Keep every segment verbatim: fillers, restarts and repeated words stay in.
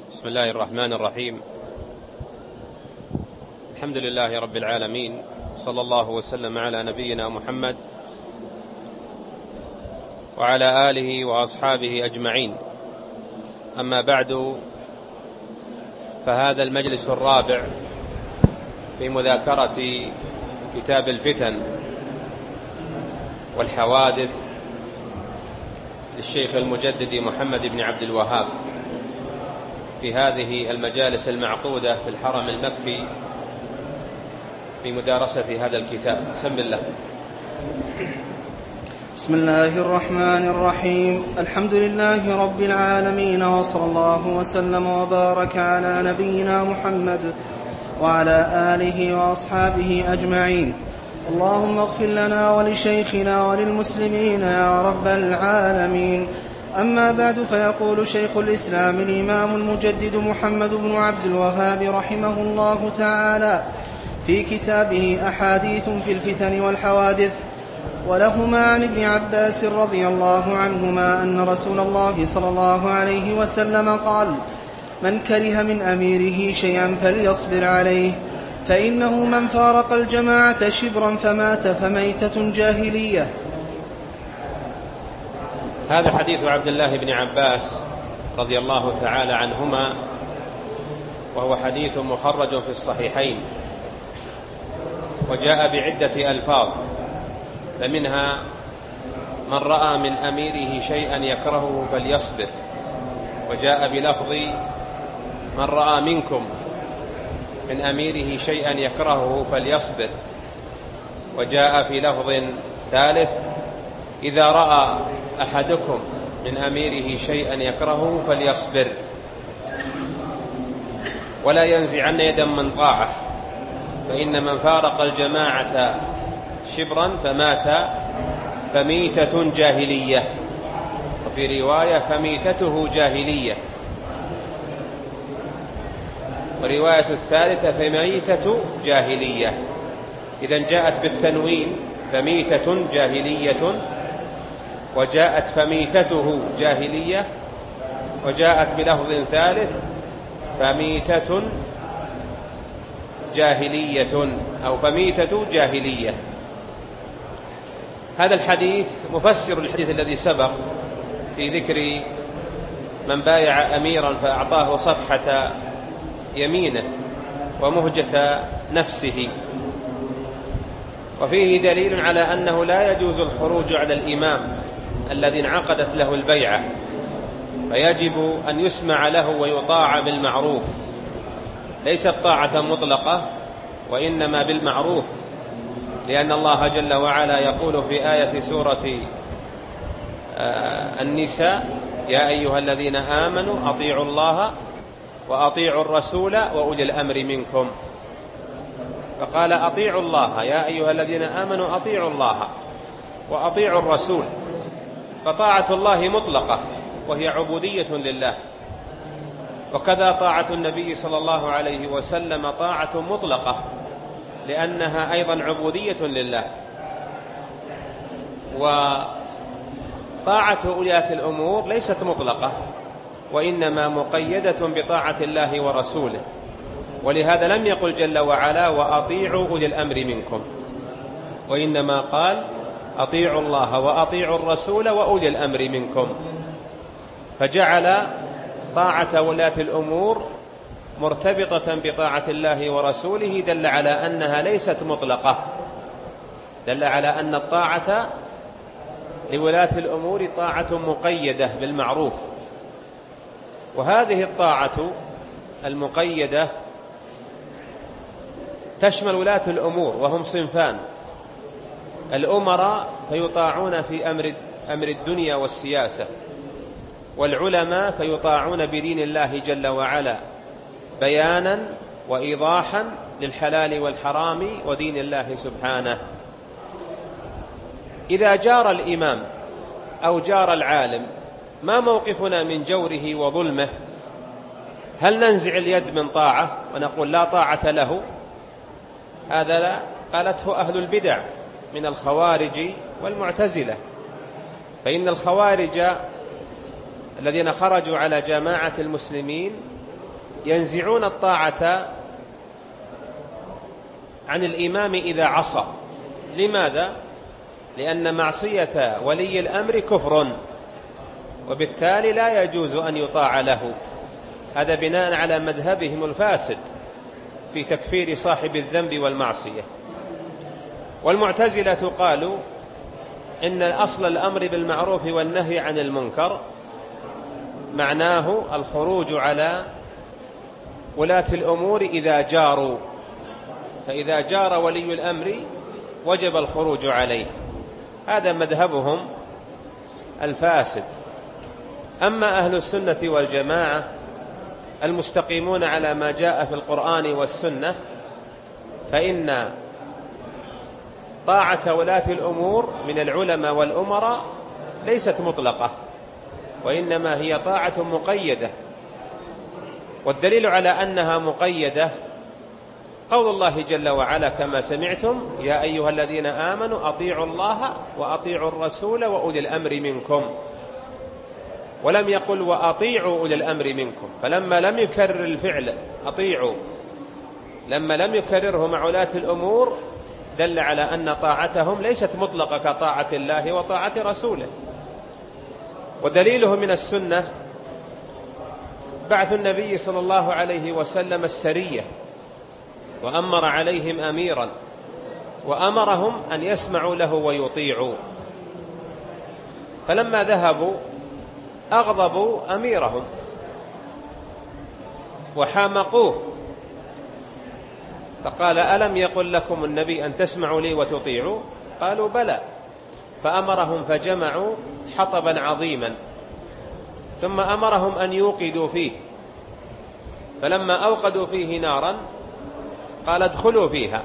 بسم الله الرحمن الرحيم. الحمد لله رب العالمين، صلى الله وسلم على نبينا محمد وعلى آله وأصحابه أجمعين. أما بعد، فهذا المجلس الرابع في مذاكرة كتاب الفتن والحوادث للشيخ المجدد محمد بن عبد الوهاب في هذه المجالس المعقودة في الحرم المكي في مدارسة هذا الكتاب. بسم الله. بسم الله الرحمن الرحيم. الحمد لله رب العالمين، وصلى الله وسلم وبارك على نبينا محمد وعلى آله وأصحابه أجمعين. اللهم اغفر لنا ولشيخنا وللمسلمين يا رب العالمين. أما بعد، فيقول شيخ الإسلام الإمام المجدد محمد بن عبد الوهاب رحمه الله تعالى في كتابه أحاديث في الفتن والحوادث: ولهما عن ابن عباس رضي الله عنهما أن رسول الله صلى الله عليه وسلم قال: من كره من أميره شيئا فليصبر عليه، فإنه من فارق الجماعة شبرا فمات فميتة جاهلية. هذا حديث عبد الله بن عباس رضي الله تعالى عنهما، وهو حديث مخرج في الصحيحين، وجاء بعدة ألفاظ، فمنها: من رأى من أميره شيئا يكرهه فليصبر، وجاء بلفظ: من رأى منكم من أميره شيئا يكرهه فليصبر، وجاء في لفظ ثالث: إذا رأى أحدكم من أميره شيئا يكرهه فليصبر، ولا ينزعن يدا من طاعة، فإن من فارق الجماعة شبرا فمات فميتة جاهلية، وفي رواية فميتته جاهلية، ورواية الثالثة فميتة جاهلية. إذن جاءت بالتنوين فميتة جاهلية، وجاءت فميتته جاهلية، وجاءت بلفظ ثالث فميتة جاهلية أو فميتة جاهلية. هذا الحديث مفسر الحديث الذي سبق في ذكر من بايع أميرا فأعطاه صفحة يمينه ومهجة نفسه، وفيه دليل على أنه لا يجوز الخروج على الإمام الذي انعقدت له البيعة، فيجب أن يسمع له ويطاع بالمعروف، ليست طاعة مطلقة وإنما بالمعروف، لأن الله جل وعلا يقول في آية سورة النساء: يا أيها الذين آمنوا أطيعوا الله وأطيعوا الرسول وأولي الأمر منكم. فقال: أطيعوا الله، يا أيها الذين آمنوا أطيعوا الله وأطيعوا الرسول، فطاعة الله مطلقة وهي عبودية لله، وكذا طاعة النبي صلى الله عليه وسلم طاعة مطلقة لأنها أيضا عبودية لله. وطاعة ولاة الأمور ليست مطلقة، وإنما مقيدة بطاعة الله ورسوله، ولهذا لم يقل جل وعلا: وأطيعوا أولي الأمر منكم، وإنما قال: أطيعوا الله وأطيعوا الرسول وأولي الأمر منكم، فجعل طاعة ولاة الأمور مرتبطة بطاعة الله ورسوله، دل على أنها ليست مطلقة، دل على أن الطاعة لولاة الأمور طاعة مقيدة بالمعروف. وهذه الطاعة المقيدة تشمل ولاة الأمور، وهم صنفان: الأمراء فيطاعون في أمر أمر الدنيا والسياسة، والعلماء فيطاعون بدين الله جل وعلا بيانا وإيضاحا للحلال والحرام ودين الله سبحانه. إذا جار الإمام أو جار العالم، ما موقفنا من جوره وظلمه؟ هل ننزع اليد من طاعة ونقول لا طاعة له؟ هذا لا قالته أهل البدع من الخوارج والمعتزلة، فإن الخوارج الذين خرجوا على جماعة المسلمين ينزعون الطاعة عن الإمام إذا عصى. لماذا؟ لأن معصية ولي الأمر كفر، وبالتالي لا يجوز أن يطاع له. هذا بناء على مذهبهم الفاسد في تكفير صاحب الذنب والمعصية. والمعتزلة قالوا إن أصل الأمر بالمعروف والنهي عن المنكر معناه الخروج على ولاة الأمور إذا جاروا، فإذا جار ولي الأمر وجب الخروج عليه. هذا مذهبهم الفاسد. أما أهل السنة والجماعة المستقيمون على ما جاء في القرآن والسنة فإن طاعة ولاة الأمور من العلماء والأمراء ليست مطلقة، وإنما هي طاعة مقيدة. والدليل على أنها مقيدة قول الله جل وعلا كما سمعتم يا أيها الذين آمنوا أطيعوا الله وأطيعوا الرسول وأولي الأمر منكم، ولم يقل وأطيعوا أولي الأمر منكم. فلما لم يكرر الفعل أطيعوا، لما لم يكرره مع ولاة الأمور دل على أن طاعتهم ليست مطلقة كطاعة الله وطاعة رسوله. ودليله من السنة بعث النبي صلى الله عليه وسلم السرية وأمر عليهم أميرا وأمرهم أن يسمعوا له ويطيعوا، فلما ذهبوا أغضبوا أميرهم وحامقوه، فقال ألم يقل لكم النبي أن تسمعوا لي وتطيعوا؟ قالوا بلى. فأمرهم فجمعوا حطبا عظيما ثم أمرهم أن يوقدوا فيه، فلما أوقدوا فيه نارا قال ادخلوا فيها،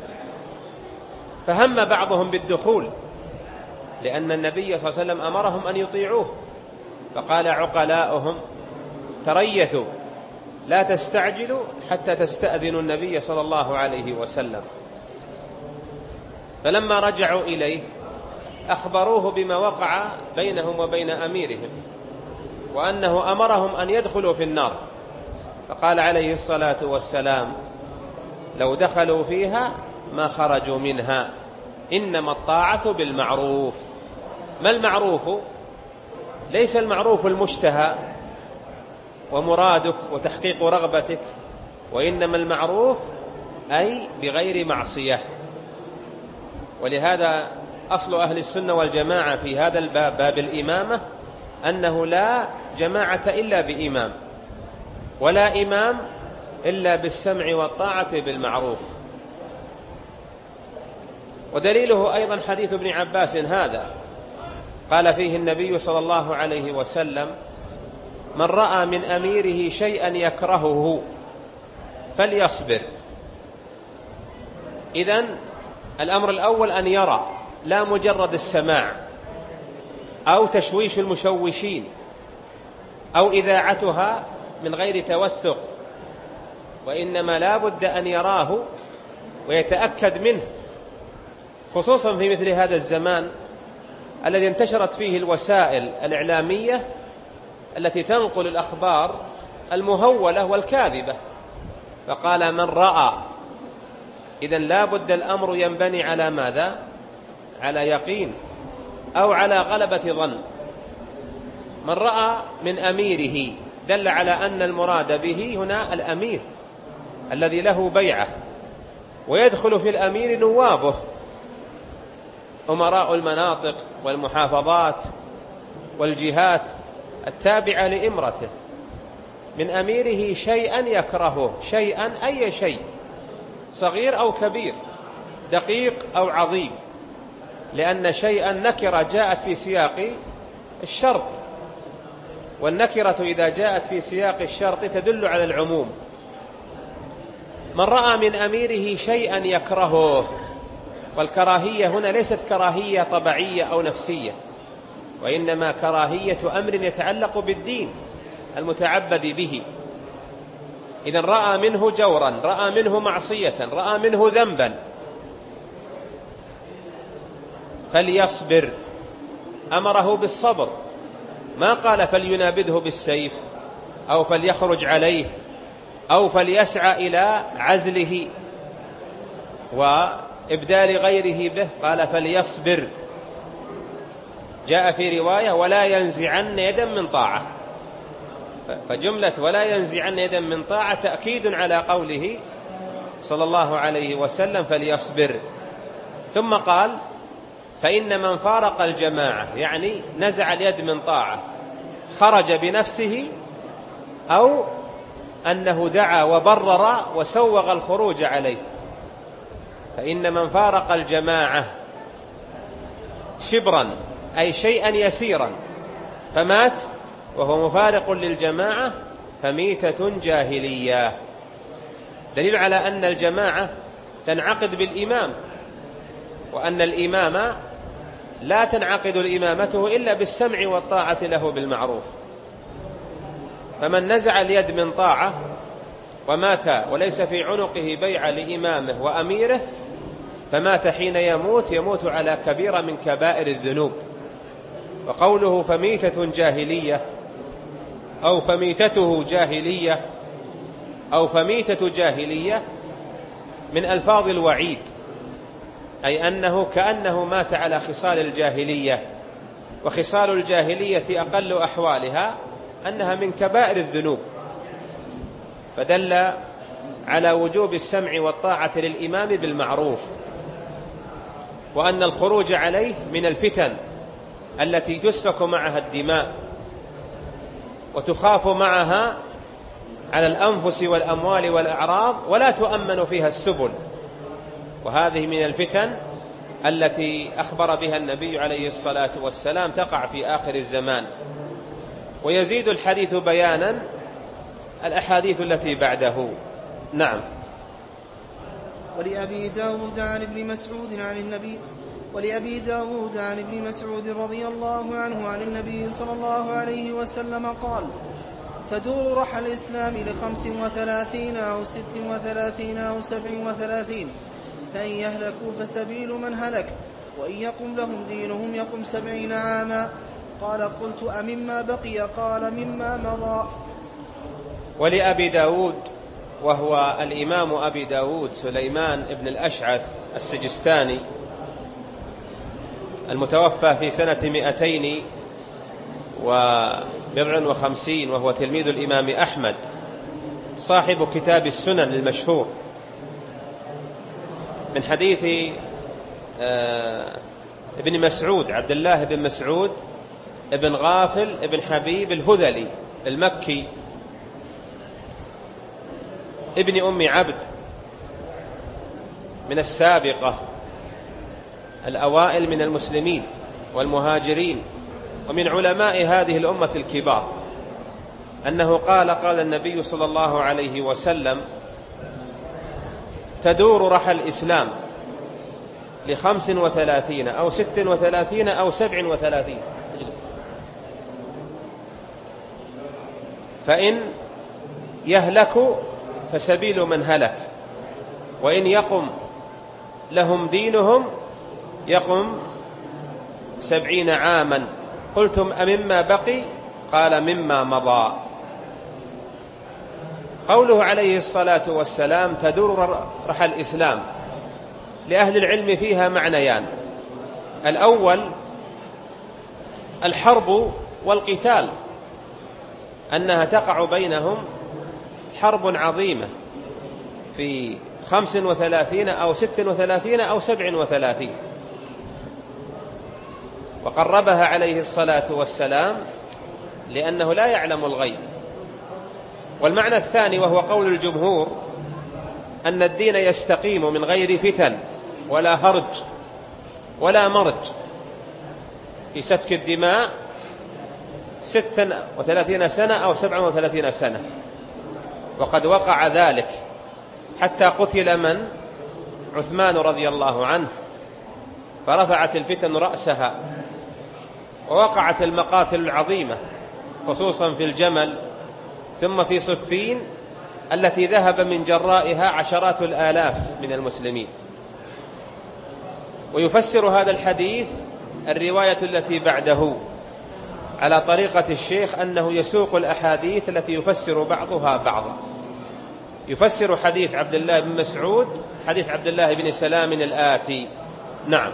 فهم بعضهم بالدخول لأن النبي صلى الله عليه وسلم أمرهم أن يطيعوه، فقال عقلاؤهم تريثوا لا تستعجلوا حتى تستأذنوا النبي صلى الله عليه وسلم. فلما رجعوا إليه أخبروه بما وقع بينهم وبين أميرهم وأنه أمرهم أن يدخلوا في النار، فقال عليه الصلاة والسلام لو دخلوا فيها ما خرجوا منها، إنما الطاعة بالمعروف. ما المعروف؟ ليس المعروف المشتهى ومرادك وتحقيق رغبتك، وإنما المعروف أي بغير معصية. ولهذا أصل أهل السنة والجماعة في هذا الباب باب الإمامة أنه لا جماعة إلا بإمام، ولا إمام إلا بالسمع والطاعة بالمعروف. ودليله أيضا حديث ابن عباس هذا قال فيه النبي صلى الله عليه وسلم من رأى من أميره شيئا يكرهه فليصبر. إذن الأمر الأول أن يرى، لا مجرد السماع أو تشويش المشوشين أو إذاعتها من غير توثق، وإنما لا بد أن يراه ويتأكد منه، خصوصا في مثل هذا الزمان الذي انتشرت فيه الوسائل الإعلامية التي تنقل الأخبار المهولة والكاذبة. فقال من رأى، إذن لا بد الأمر ينبني على ماذا؟ على يقين أو على غلبة ظن. من رأى من أميره دل على أن المراد به هنا الأمير الذي له بيعة، ويدخل في الأمير نوابه أمراء المناطق والمحافظات والجهات التابعة لإمرته. من أميره شيئا يكرهه، شيئا أي شيء، صغير أو كبير، دقيق أو عظيم، لأن شيئا نكرة جاءت في سياق الشرط، والنكرة إذا جاءت في سياق الشرط تدل على العموم. من رأى من أميره شيئا يكرهه، والكراهية هنا ليست كراهية طبيعية أو نفسية، وإنما كراهية أمر يتعلق بالدين المتعبد به. إذن رأى منه جورا، رأى منه معصية، رأى منه ذنبا، فليصبر. أمره بالصبر، ما قال فلينابذه بالسيف أو فليخرج عليه أو فليسعى إلى عزله وإبدال غيره به، قال فليصبر. جاء في رواية ولا ينزعن يدا من طاعة، فجملة ولا ينزعن يدا من طاعة تأكيد على قوله صلى الله عليه وسلم فليصبر. ثم قال فإن من فارق الجماعة، يعني نزع اليد من طاعة، خرج بنفسه أو أنه دعا وبرر وسوغ الخروج عليه. فإن من فارق الجماعة شبرا أي شيئا يسيرا فمات وهو مفارق للجماعة فميتة جاهلية. دليل على أن الجماعة تنعقد بالإمام، وأن الإمام لا تنعقد الإمامته إلا بالسمع والطاعة له بالمعروف. فمن نزع اليد من طاعة ومات وليس في عنقه بيعة لإمامه وأميره فمات حين يموت يموت على كبيرة من كبائر الذنوب. وقوله فميتة جاهلية أو فميتته جاهلية أو فميتة جاهلية من ألفاظ الوعيد، أي أنه كأنه مات على خصال الجاهلية، وخصال الجاهلية أقل أحوالها أنها من كبائر الذنوب، فدل على وجوب السمع والطاعة للإمام بالمعروف، وأن الخروج عليه من الفتن التي تسفك معها الدماء وتخاف معها على الأنفس والأموال والأعراض ولا تؤمن فيها السبل. وهذه من الفتن التي أخبر بها النبي عليه الصلاة والسلام تقع في آخر الزمان. ويزيد الحديث بيانا الأحاديث التي بعده. نعم. ولأبي داود عن ابن مسعود عن النبي ولأبي داود عن ابن مسعود رضي الله عنه عن النبي صلى الله عليه وسلم قال: تدور رحى الإسلام لخمس وثلاثين أو ست وثلاثين أو سبع وثلاثين، فإن يهلكوا فسبيل من هلك، وإن يقم لهم دينهم يقم سبعين عاما. قال: قلت أمما بقي؟ قال: مما مضى. ولأبي داود، وهو الإمام أبي داود سليمان ابن الأشعث السجستاني المتوفى في سنة مئتين وبضع وخمسين، وهو تلميذ الإمام أحمد صاحب كتاب السنن المشهور، من حديث ابن مسعود عبد الله بن مسعود ابن غافل ابن حبيب الهذلي المكي ابن أم عبد من السابقة الأوائل من المسلمين والمهاجرين ومن علماء هذه الأمة الكبار، أنه قال: قال النبي صلى الله عليه وسلم: تدور رحى الإسلام لخمس وثلاثين أو ست وثلاثين أو سبع وثلاثين، فإن يهلكوا فسبيل من هلك، وإن يقم لهم دينهم يقم سبعين عاما. قلتم أمما بقي؟ قال: مما مضى. قوله عليه الصلاة والسلام تدور رحى الإسلام، لأهل العلم فيها معنيان: الأول الحرب والقتال، أنها تقع بينهم حرب عظيمة في خمس وثلاثين أو ست وثلاثين أو سبع وثلاثين، وقربها عليه الصلاة والسلام لأنه لا يعلم الغيب. والمعنى الثاني وهو قول الجمهور أن الدين يستقيم من غير فتن ولا هرج ولا مرج في سفك الدماء ستا وثلاثين سنة أو سبعا وثلاثين سنة، وقد وقع ذلك حتى قتل من؟ عثمان رضي الله عنه، فرفعت الفتن رأسها، ووقعت المقاتل العظيمة خصوصا في الجمل، ثم في صفين التي ذهب من جرائها عشرات الآلاف من المسلمين. ويفسر هذا الحديث الرواية التي بعده على طريقة الشيخ، أنه يسوق الأحاديث التي يفسر بعضها بعضا، يفسر حديث عبد الله بن مسعود حديث عبد الله بن سلام الآتي. نعم.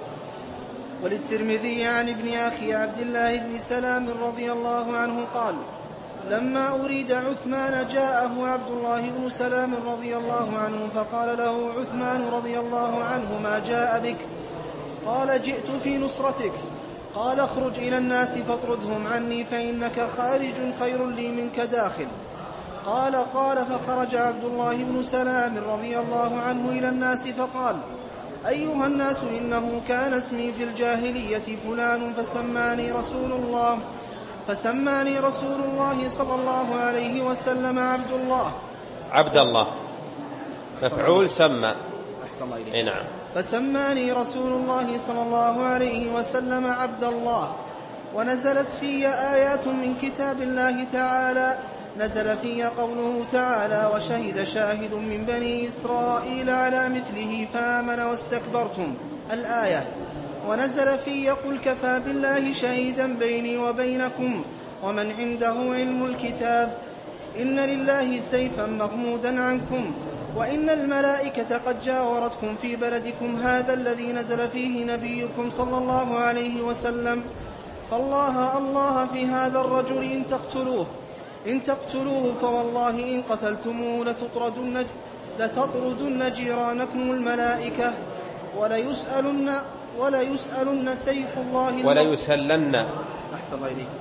وللترمذي عن ابن أخي عبد الله بن سلام رضي الله عنه قال: لما أريد عثمان جاءه عبد الله بن سلام رضي الله عنه فقال له عثمان رضي الله عنه: ما جاء بك؟ قال: جئت في نصرتك. قال: اخرج إلى الناس فاطردهم عني فإنك خارج خير لي منك داخل. قال قال فخرج عبد الله بن سلام رضي الله عنه إلى الناس فقال: أيها الناس، إنه كان اسمي في الجاهلية فلان فسماني رسول الله فسماني رسول الله صلى الله عليه وسلم عبد الله. عبد الله مفعول سمى. أحسن الله إليك. إيه نعم. فسماني رسول الله صلى الله عليه وسلم عبد الله. ونزلت في آيات من كتاب الله تعالى، نزل في قوله تعالى: وشهد شاهد من بني إسرائيل على مثله فآمن واستكبرتم، الآية. ونزل في قل كفى بالله شهيدا بيني وبينكم ومن عنده علم الكتاب، إن لله سيفا مغمودا عنكم وإن الملائكة قد جاورتكم في بلدكم هذا الذي نزل فيه نبيكم صلى الله عليه وسلم، فالله الله في هذا الرجل إن تقتلوه إن تقتلوه فوالله إن قتلتموه لتطردن, لتطردن جيرانكم الملائكة وليسألن وليسألن سيف الله وليسلن أحسن الله إليك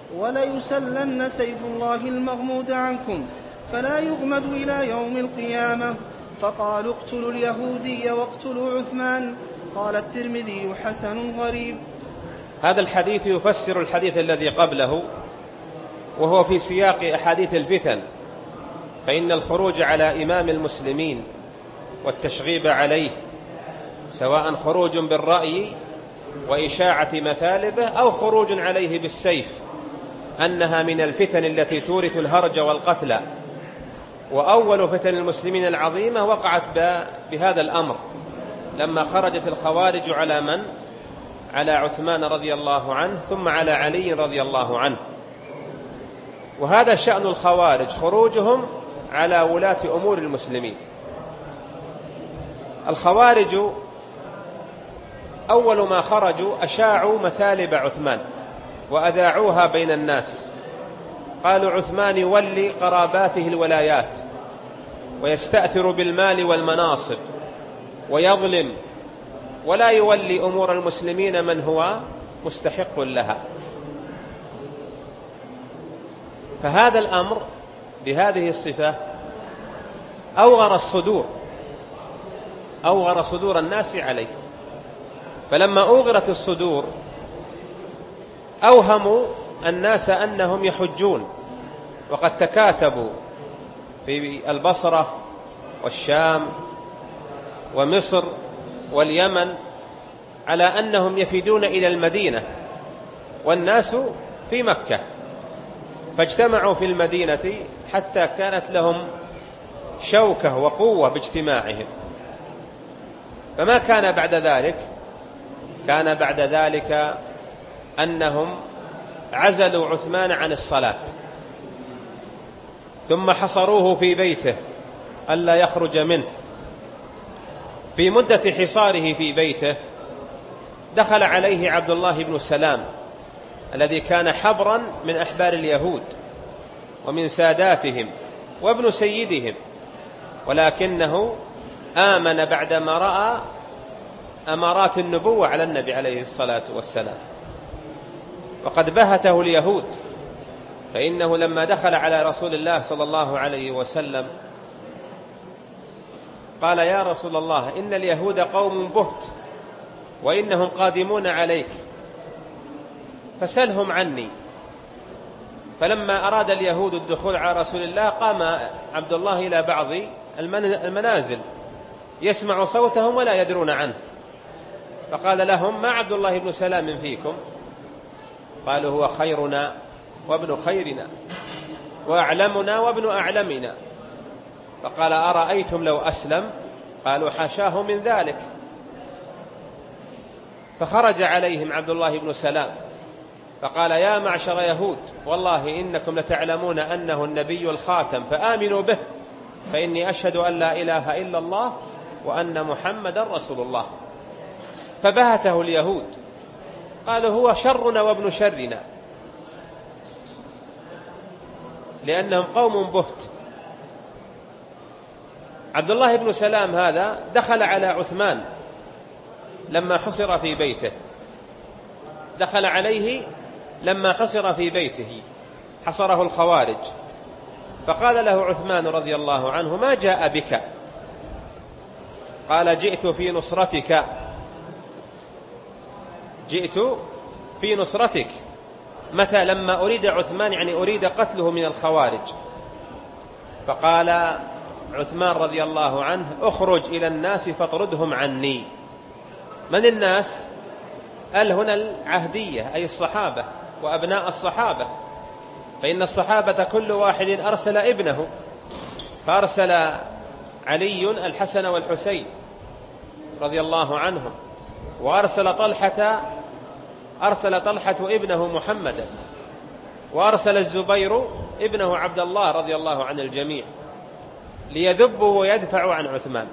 وليسلن سيف الله المغمود عنكم فلا يغمد إلى يوم القيامة. فقالوا: اقتلوا اليهودي واقتلوا عثمان. قال الترمذي: حسن غريب. هذا الحديث يفسر الحديث الذي قبله، وهو في سياق أحاديث الفتن، فإن الخروج على إمام المسلمين والتشغيب عليه، سواء خروج بالرأي وإشاعة مثالبه أو خروج عليه بالسيف، أنها من الفتن التي تورث الهرج والقتل. وأول فتن المسلمين العظيمة وقعت بهذا الأمر لما خرجت الخوارج على من؟ على عثمان رضي الله عنه، ثم على علي رضي الله عنه. وهذا شأن الخوارج، خروجهم على ولاة أمور المسلمين. الخوارج أول ما خرجوا أشاعوا مثالب عثمان وأذاعوها بين الناس، قالوا: عثمان يولي قراباته الولايات ويستأثر بالمال والمناصب ويظلم، ولا يولي أمور المسلمين من هو مستحق لها. فهذا الأمر بهذه الصفة أوغر الصدور أوغر صدور الناس عليه. فلما أوغرت الصدور أوهموا الناس أنهم يحجون، وقد تكاتبوا في البصرة والشام ومصر واليمن على أنهم يفيدون إلى المدينة والناس في مكة، فاجتمعوا في المدينة حتى كانت لهم شوكة وقوة باجتماعهم. فما كان بعد ذلك؟ كان بعد ذلك أنهم عزلوا عثمان عن الصلاة، ثم حصروه في بيته ألا يخرج منه. في مدة حصاره في بيته دخل عليه عبد الله بن سلام الذي كان حبرا من أحبار اليهود ومن ساداتهم وابن سيدهم، ولكنه آمن بعدما رأى أمارات النبوة على النبي عليه الصلاة والسلام، وقد بهته اليهود. فإنه لما دخل على رسول الله صلى الله عليه وسلم قال: يا رسول الله، إن اليهود قوم بهت وإنهم قادمون عليك فسلهم عني. فلما أراد اليهود الدخول على رسول الله قام عبد الله إلى بعض المنازل يسمع صوتهم ولا يدرون عنه، فقال لهم: ما عبد الله بن سلام فيكم؟ قالوا: هو خيرنا وابن خيرنا وأعلمنا وابن أعلمنا. فقال: أرأيتم لو أسلم؟ قالوا: حاشاه من ذلك. فخرج عليهم عبد الله بن سلام فقال: يا معشر يهود، والله إنكم لتعلمون أنه النبي الخاتم فآمنوا به، فإني أشهد أن لا إله إلا الله وأن محمدا رسول الله. فبهته اليهود، قالوا هو شرنا وابن شرنا، لأنهم قوم بهت. عبد الله بن سلام هذا دخل على عثمان لما حصر في بيته، دخل عليه لما حصر في بيته، حصره الخوارج، فقال له عثمان رضي الله عنه: ما جاء بك؟ قال: جئت في نصرتك، جئت في نصرتك. متى؟ لما أريد عثمان، يعني أريد قتله من الخوارج. فقال عثمان رضي الله عنه: اخرج إلى الناس فاطردهم عني. من الناس؟ قال هنا العهدية، أي الصحابة وأبناء الصحابة، فإن الصحابة كل واحد أرسل ابنه، فأرسل علي الحسن والحسين رضي الله عنهم، وأرسل طلحة أرسل طلحة ابنه محمدا، وأرسل الزبير ابنه عبد الله رضي الله عن الجميع ليذبوا ويدفعوا عن عثمان.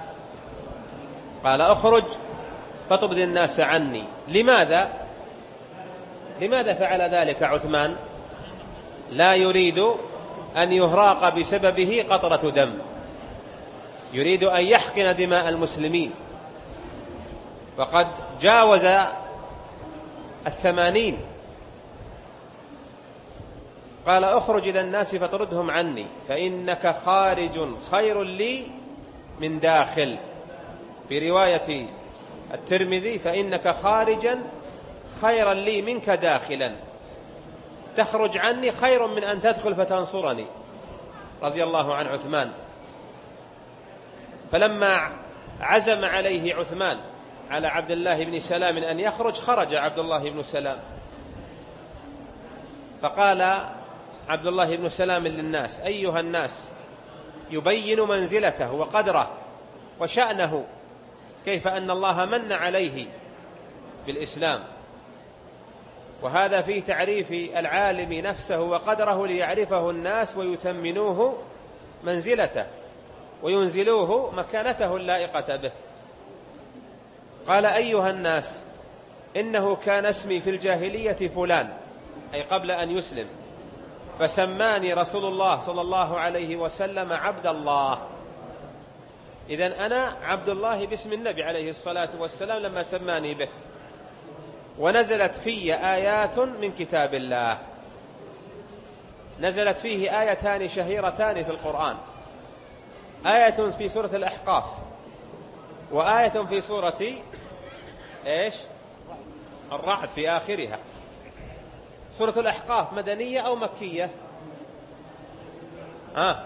قال: اخرج فاطرد الناس عني. لماذا؟ لماذا فعل ذلك عثمان؟ لا يريد أن يهراق بسببه قطرة دم، يريد أن يحقن دماء المسلمين، وقد جاوز الثمانين. قال: اخرج إلى الناس فاطردهم عني فإنك خارج خير لي من داخل. في رواية الترمذي: فإنك خارجا خيرا لي منك داخلا، تخرج عني خير من أن تدخل فتنصرني، رضي الله عن عثمان. فلما عزم عليه عثمان على عبد الله بن سلام أن يخرج، خرج عبد الله بن سلام. فقال عبد الله بن سلام للناس: أيها الناس، يبين منزلته وقدره وشأنه، كيف أن الله من عليه بالإسلام، وهذا في تعريف العالم نفسه وقدره ليعرفه الناس ويثمنوه منزلته وينزلوه مكانته اللائقة به. قال: أيها الناس، إنه كان اسمي في الجاهلية فلان، أي قبل أن يسلم، فسماني رسول الله صلى الله عليه وسلم عبد الله. إذن أنا عبد الله باسم النبي عليه الصلاة والسلام لما سماني به. ونزلت في آيات من كتاب الله، نزلت فيه آيتان شهيرتان في القرآن، آية في سورة الأحقاف، وآية في سورة إيش؟ الرعد في آخرها. سورة الأحقاف مدنية أو مكية؟ آه.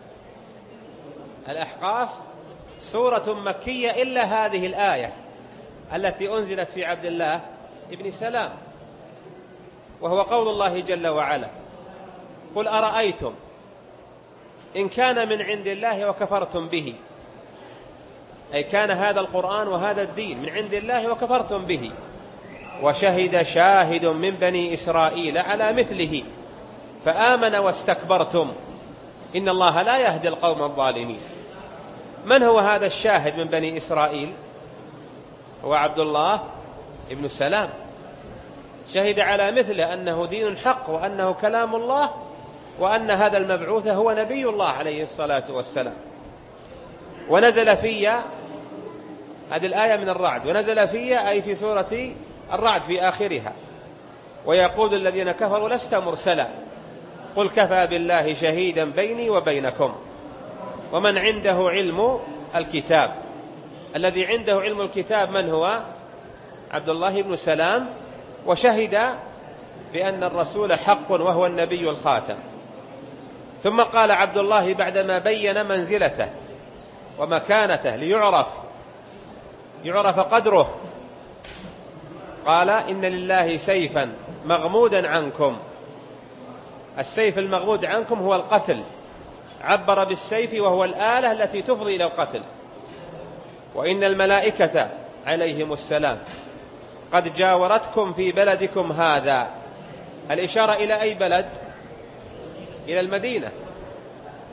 الأحقاف سورة مكية إلا هذه الآية التي أنزلت في عبد الله ابن سلام، وهو قول الله جل وعلا: قل أرأيتم إن كان من عند الله وكفرتم به، أي كان هذا القرآن وهذا الدين من عند الله وكفرتم به، وشهد شاهد من بني إسرائيل على مثله فآمن واستكبرتم إن الله لا يهدي القوم الظالمين. من هو هذا الشاهد من بني إسرائيل؟ هو عبد الله ابن سلام، شهد على مثله أنه دين حق وأنه كلام الله وأن هذا المبعوث هو نبي الله عليه الصلاة والسلام. ونزل في هذه الآية من الرعد، ونزل في أي في سورة الرعد في آخرها: ويقول الذين كفروا لست مرسلا قل كفى بالله شهيدا بيني وبينكم ومن عنده علم الكتاب. الذي عنده علم الكتاب من هو؟ عبد الله بن سلام، وشهد بأن الرسول حق وهو النبي الخاتم. ثم قال عبد الله بعدما بين منزلته ومكانته ليعرف يعرف قدره، قال: إن لله سيفا مغمودا عنكم. السيف المغمود عنكم هو القتل، عبر بالسيف وهو الآلة التي تفضي إلى القتل. وإن الملائكة عليهم السلام قد جاورتكم في بلدكم هذا. الإشارة إلى أي بلد؟ إلى المدينة،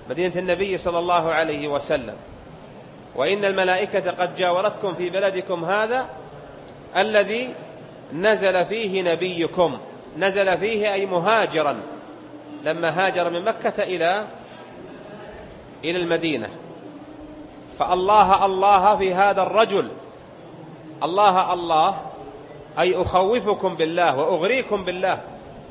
مدينة النبي صلى الله عليه وسلم، وإن الملائكة قد جاورتكم في بلدكم هذا الذي نزل فيه نبيكم. نزل فيه أي مهاجرا، لما هاجر من مكة إلى إلى المدينة. فالله الله في هذا الرجل، الله الله أي أخوفكم بالله وأغريكم بالله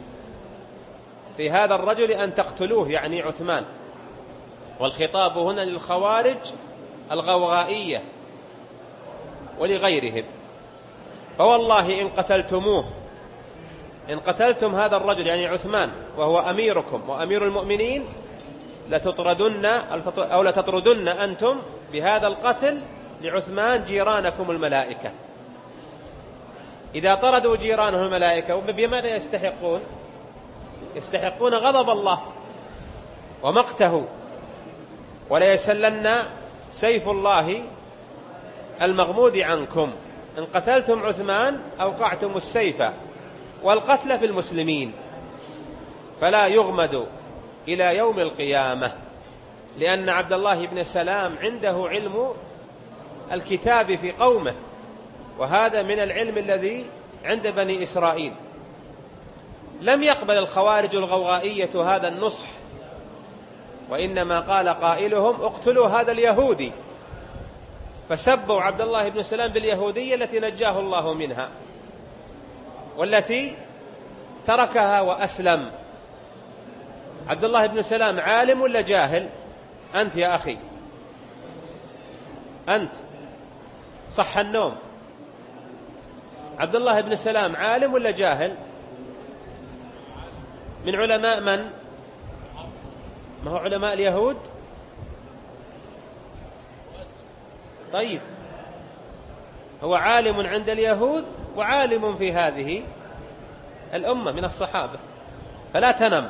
في هذا الرجل أن تقتلوه، يعني عثمان. والخطاب هنا للخوارج الغوغائية ولغيرهم. فوالله إن قتلتموه، إن قتلتم هذا الرجل يعني عثمان وهو أميركم وأمير المؤمنين، لتطردن أو لتطردن أنتم بهذا القتل لعثمان جيرانكم الملائكة. إذا طردوا جيرانه الملائكة بماذا يستحقون؟ يستحقون غضب الله ومقته، ولا يسلن سيف الله المغمود عنكم. إن قتلتم عثمان أوقعتم السيف والقتل في المسلمين، فلا يغمد إلى يوم القيامة، لأن عبد الله بن سلام عنده علم الكتاب في قومه، وهذا من العلم الذي عند بني إسرائيل. لم يقبل الخوارج الغوغائية هذا النصح، وإنما قال قائلهم اقتلوا هذا اليهودي، فسبوا عبد الله بن سلام باليهودية التي نجاه الله منها والتي تركها وأسلم. عبد الله بن سلام عالم ولا جاهل؟ أنت يا أخي، أنت صح النوم. عبد الله بن سلام عالم ولا جاهل؟ من علماء من؟ ما هو علماء اليهود؟ طيب، هو عالم عند اليهود وعالم في هذه الأمة من الصحابة، فلا تنم.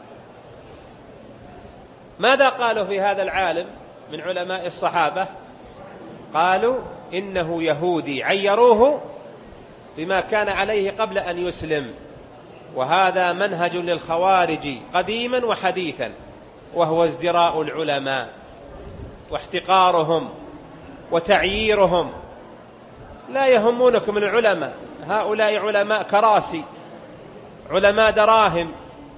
ماذا قالوا في هذا العالم من علماء الصحابة؟ قالوا إنه يهودي، عيروه بما كان عليه قبل أن يسلم. وهذا منهج للخوارج قديما وحديثا، وهو ازدراء العلماء واحتقارهم وتعييرهم. لا يهمونكم العلماء، هؤلاء علماء كراسي، علماء دراهم،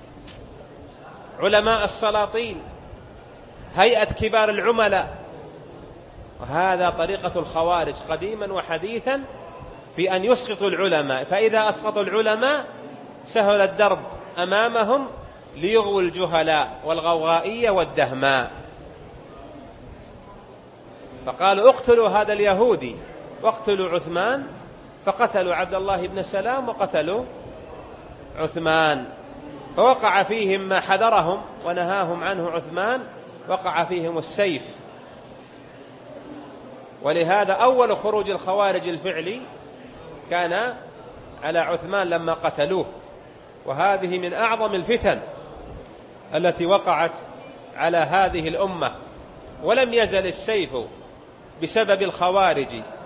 علماء السلاطين، هيئة كبار العملاء. وهذا طريقة الخوارج قديما وحديثا في أن يسقطوا العلماء، فإذا أسقطوا العلماء سهل الدرب أمامهم ليغووا الجهلاء والغوغائية والدهماء. فقالوا اقتلوا هذا اليهودي واقتلوا عثمان، فقتلوا عبد الله بن سلام وقتلوا عثمان، فوقع فيهم ما حذرهم ونهاهم عنه عثمان، وقع فيهم السيف. ولهذا أول خروج الخوارج الفعلي كان على عثمان لما قتلوه، وهذه من أعظم الفتن التي وقعت على هذه الأمة. ولم يزل السيف بسبب الخوارج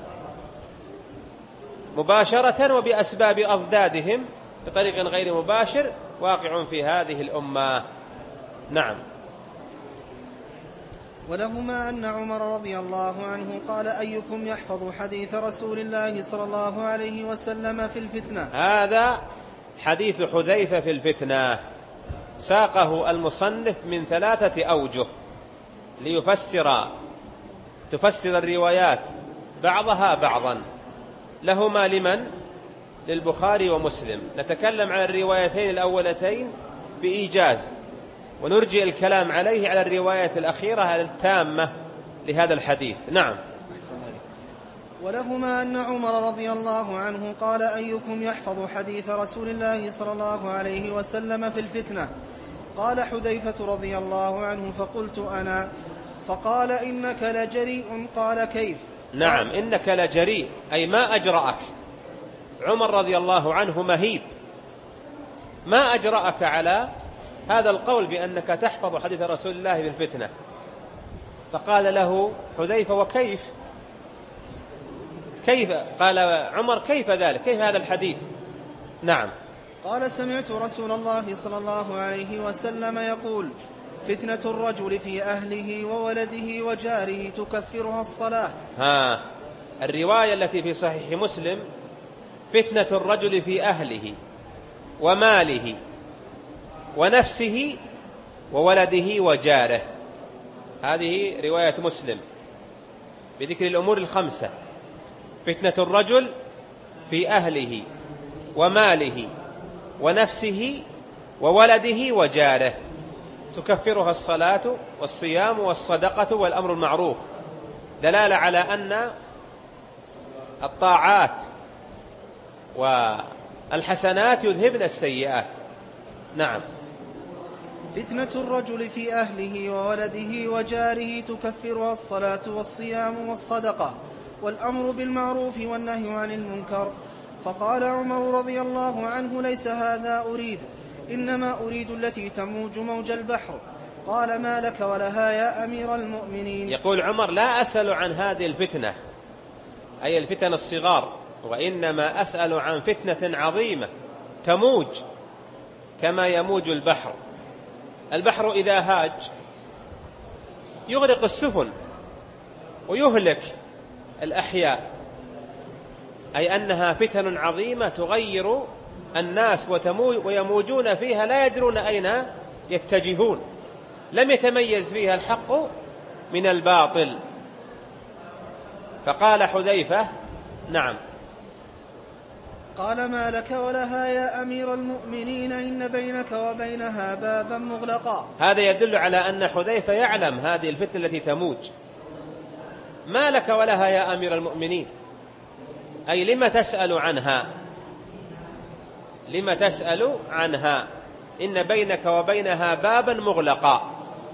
مباشرة وبأسباب أضدادهم بطريق غير مباشر واقع في هذه الأمة. نعم. ولهما أن عمر رضي الله عنه قال أيكم يحفظ حديث رسول الله صلى الله عليه وسلم في الفتنة. هذا حديث حذيفة في الفتنة، ساقه المصنف من ثلاثة أوجه ليفسر تفسر الروايات بعضها بعضا. لهما لمن؟ للبخاري ومسلم. نتكلم عن الروايتين الأولتين بإيجاز، ونرجئ الكلام عليه على الرواية الأخيرة التامة لهذا الحديث. نعم. ولهما أن عمر رضي الله عنه قال أيكم يحفظ حديث رسول الله صلى الله عليه وسلم في الفتنة؟ قال حذيفة رضي الله عنه فقلت أنا، فقال إنك لجريء. قال كيف؟ نعم، إنك لجريء أي ما أجرأك. عمر رضي الله عنه مهيب، ما أجرأك على هذا القول بأنك تحفظ حديث رسول الله في الفتنة. فقال له حذيفة وكيف؟ كيف؟ قال عمر كيف ذلك؟ كيف هذا الحديث؟ نعم. قال سمعت رسول الله صلى الله عليه وسلم يقول فتنة الرجل في أهله وولده وجاره تكفرها الصلاة. ها الرواية التي في صحيح مسلم: فتنة الرجل في أهله وماله ونفسه وولده وجاره. هذه رواية مسلم بذكر الأمور الخمسة: فتنة الرجل في أهله وماله ونفسه وولده وجاره تكفرها الصلاة والصيام والصدقة والأمر المعروف، دلالة على أن الطاعات والحسنات يذهبن السيئات. نعم. فتنة الرجل في أهله وولده وجاره تكفرها الصلاة والصيام والصدقة والأمر بالمعروف والنهي عن المنكر. فقال عمر رضي الله عنه: ليس هذا أريد، إنما أريد التي تموج موج البحر. قال: ما لك ولها يا أمير المؤمنين؟ يقول عمر: لا أسأل عن هذه الفتنة، أي الفتن الصغار، وإنما أسأل عن فتنة عظيمة تموج كما يموج البحر. البحر إذا هاج يغرق السفن ويهلك الأحياء، أي أنها فتن عظيمة تغير الناس ويموجون فيها لا يدرون أين يتجهون، لم يتميز فيها الحق من الباطل. فقال حذيفة: نعم. قال: ما لك ولها يا أمير المؤمنين؟ إن بينك وبينها بابا مغلقا. هذا يدل على أن حذيفة يعلم هذه الفتنة التي تموج. ما لك ولها يا أمير المؤمنين، أي لما تسأل عنها، لما تسأل عنها، إن بينك وبينها بابا مغلقا.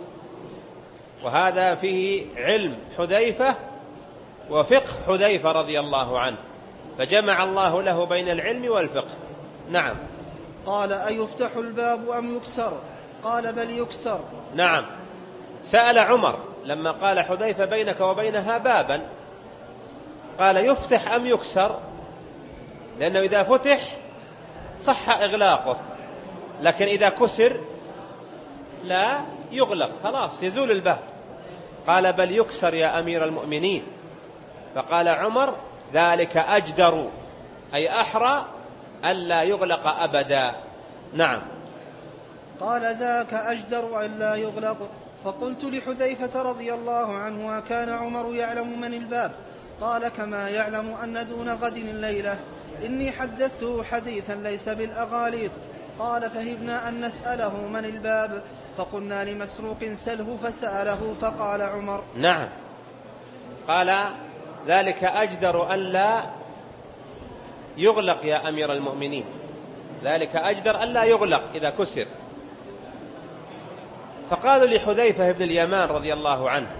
وهذا فيه علم حذيفة وفقه حذيفة رضي الله عنه، فجمع الله له بين العلم والفقه. نعم. قال: أيفتح الباب أم يكسر؟ قال: بل يكسر. نعم. سأل عمر لما قال حذيفة: بينك وبينها بابا، قال: يفتح أم يكسر؟ لأنه إذا فتح صح إغلاقه، لكن إذا كسر لا يغلق، خلاص يزول الباب. قال: بل يكسر يا أمير المؤمنين. فقال عمر: ذلك أجدر، أي أحرى ألا يغلق أبدا. نعم. قال: ذاك أجدر ألا يغلق. فقلت لحذيفة رضي الله عنه: أكان عمر يعلم من الباب؟ قال: كما يعلم أن دون غد الليلة. إني حدثته حديثا ليس بالأغاليط. قال: فهبنا أن نسأله من الباب، فقلنا لمسروق: سله. فسأله فقال عمر: نعم. قال: ذلك أجدر ألا يغلق يا أمير المؤمنين، ذلك أجدر ألا يغلق إذا كسر. فقالوا لحذيفة بن اليمان رضي الله عنه: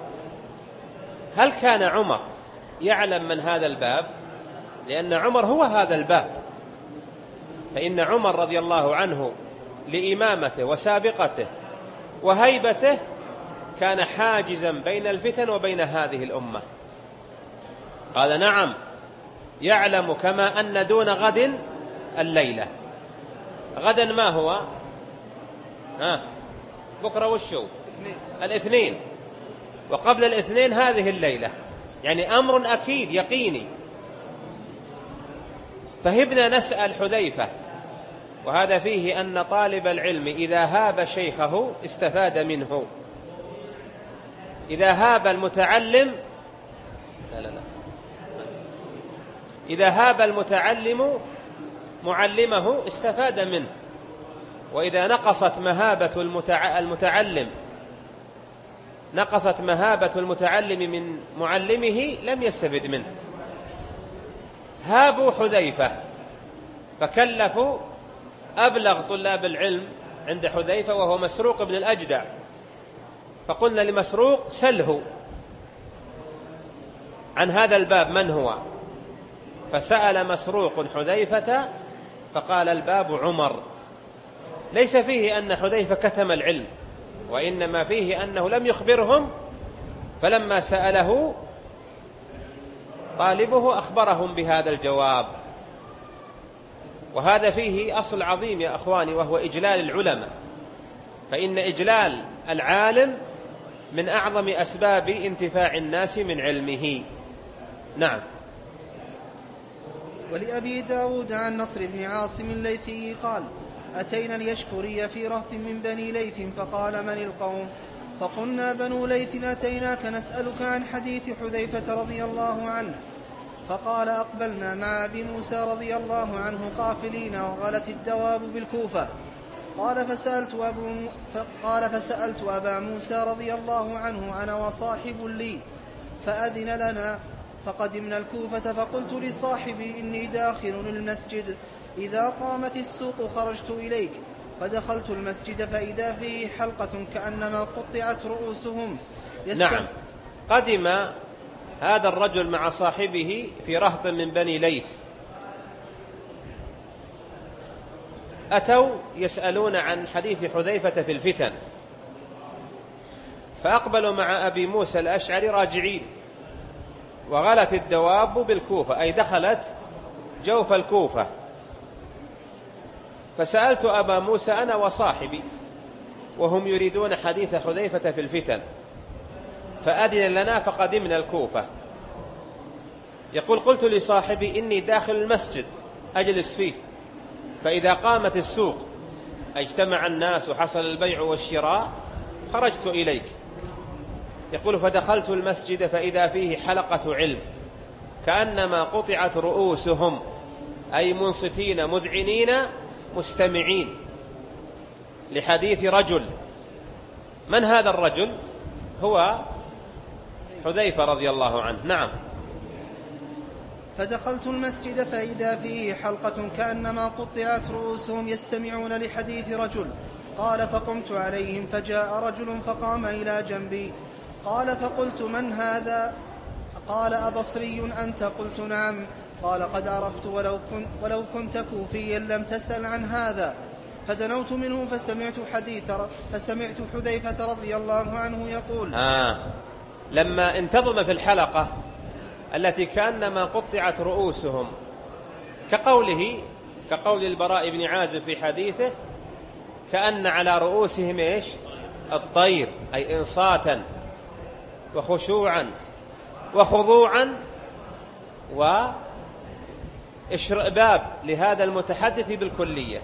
هل كان عمر يعلم من هذا الباب؟ لأن عمر هو هذا الباب، فإن عمر رضي الله عنه لإمامته وسابقته وهيبته كان حاجزا بين الفتن وبين هذه الأمة. قال: نعم يعلم، كما أن دون غد الليلة. غدا ما هو؟ ها بكرة وشو؟ الاثنين، وقبل الاثنين هذه الليلة، يعني أمر أكيد يقيني. فهبنا نسأل حذيفة، وهذا فيه أن طالب العلم إذا هاب شيخه استفاد منه. إذا هاب المتعلم لا لا لا إذا هاب المتعلم معلمه استفاد منه، وإذا نقصت مهابة المتع... المتعلم نقصت مهابة المتعلم من معلمه لم يستفد منه. هابوا حذيفة فكلفوا أبلغ طلاب العلم عند حذيفة وهو مسروق بن الأجدع، فقلنا لمسروق: سله عن هذا الباب من هو؟ فسأل مسروق حذيفة فقال: الباب عمر. ليس فيه أن حذيفة كتم العلم، وإنما فيه أنه لم يخبرهم، فلما سأله طالبه أخبرهم بهذا الجواب. وهذا فيه أصل عظيم يا أخواني، وهو إجلال العلماء، فإن إجلال العالم من أعظم أسباب انتفاع الناس من علمه. نعم. ولأبي داود عن نصر بن عاصم الليثي قال: أتينا اليشكري في رهط من بني ليث فقال: من القوم؟ فقلنا: بنو ليث أتيناك نسألك عن حديث حذيفة رضي الله عنه. فقال: أقبلنا مع أبي موسى رضي الله عنه قافلين وغلت الدواب بالكوفة. قال فسألت, أبو قال فسألت أبا موسى رضي الله عنه أنا وصاحب لي فأذن لنا، فقدمنا الكوفة فقلت لصاحبي: إني داخل المسجد، إذا قامت السوق خرجت إليك. فدخلت المسجد فإذا فيه حلقة كأنما قطعت رؤوسهم. نعم. قدم هذا الرجل مع صاحبه في رهط من بني ليث، أتوا يسألون عن حديث حذيفة في الفتن، فأقبلوا مع أبي موسى الأشعري راجعين، وغلت الدواب بالكوفة، أي دخلت جوف الكوفة. فسألت أبا موسى أنا وصاحبي وهم يريدون حديث حذيفة في الفتن، فأذن لنا فقدمنا الكوفة. يقول: قلت لصاحبي: إني داخل المسجد أجلس فيه، فإذا قامت السوق اجتمع الناس وحصل البيع والشراء خرجت إليك. يقول: فدخلت المسجد فإذا فيه حلقة علم كأنما قطعت رؤوسهم، أي منصتين مذعنين مستمعين لحديث رجل. من هذا الرجل؟ هو حذيفة رضي الله عنه. نعم. فدخلت المسجد فإذا فيه حلقة كأنما قطعت رؤوسهم يستمعون لحديث رجل. قال: فقمت عليهم فجاء رجل فقام إلى جنبي. قال: فقلت: من هذا؟ قال: أبصري أنت؟ قلت: نعم. قال: قد عرفت، ولو كنت, ولو كنت كوفيا لم تسأل عن هذا. فدنوت منه فسمعت, حديث فسمعت حذيفة رضي الله عنه يقول: آه لما انتظم في الحلقة التي كأنما قطعت رؤوسهم، كقوله كقول البراء بن عازب في حديثه: كأن على رؤوسهم إيش؟ الطير، أي إنصاتا وخشوعا وخضوعا وإشرباب لهذا المتحدث بالكلية.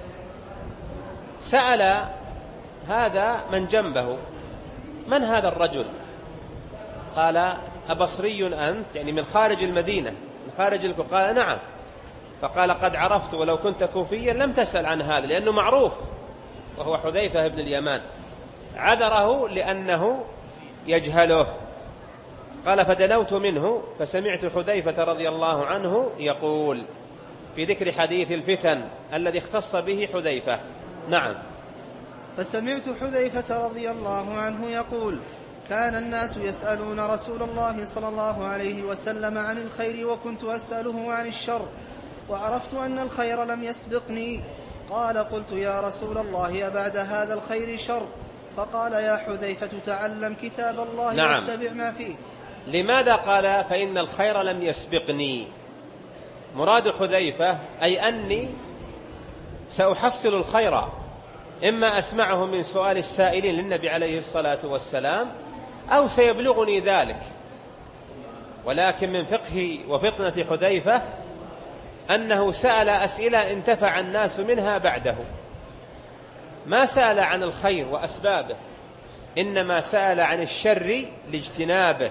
سأل هذا من جنبه: من هذا الرجل؟ قال: أبصري أنت؟ يعني من خارج المدينة، من خارج الكوفة. قال: نعم. فقال: قد عرفت، ولو كنت كوفيا لم تسأل عن هذا، لأنه معروف وهو حذيفة بن اليمان. عذره لأنه يجهله. قال: فدنوت منه فسمعت حذيفة رضي الله عنه يقول في ذكر حديث الفتن الذي اختص به حذيفة. نعم. فسمعت حذيفة رضي الله عنه يقول: كان الناس يسألون رسول الله صلى الله عليه وسلم عن الخير وكنت أسأله عن الشر، وعرفت أن الخير لم يسبقني. قال: قلت: يا رسول الله أبعد هذا الخير شر؟ فقال: يا حذيفة تعلم كتاب الله. نعم. واتبع ما فيه. لماذا قال فإن الخير لم يسبقني؟ مراد حذيفة أي أني سأحصل الخير، إما أسمعه من سؤال السائلين للنبي عليه الصلاة والسلام أو سيبلغني ذلك. ولكن من فقه وفطنة حذيفة أنه سأل أسئلة انتفع الناس منها بعده، ما سأل عن الخير وأسبابه، إنما سأل عن الشر لاجتنابه.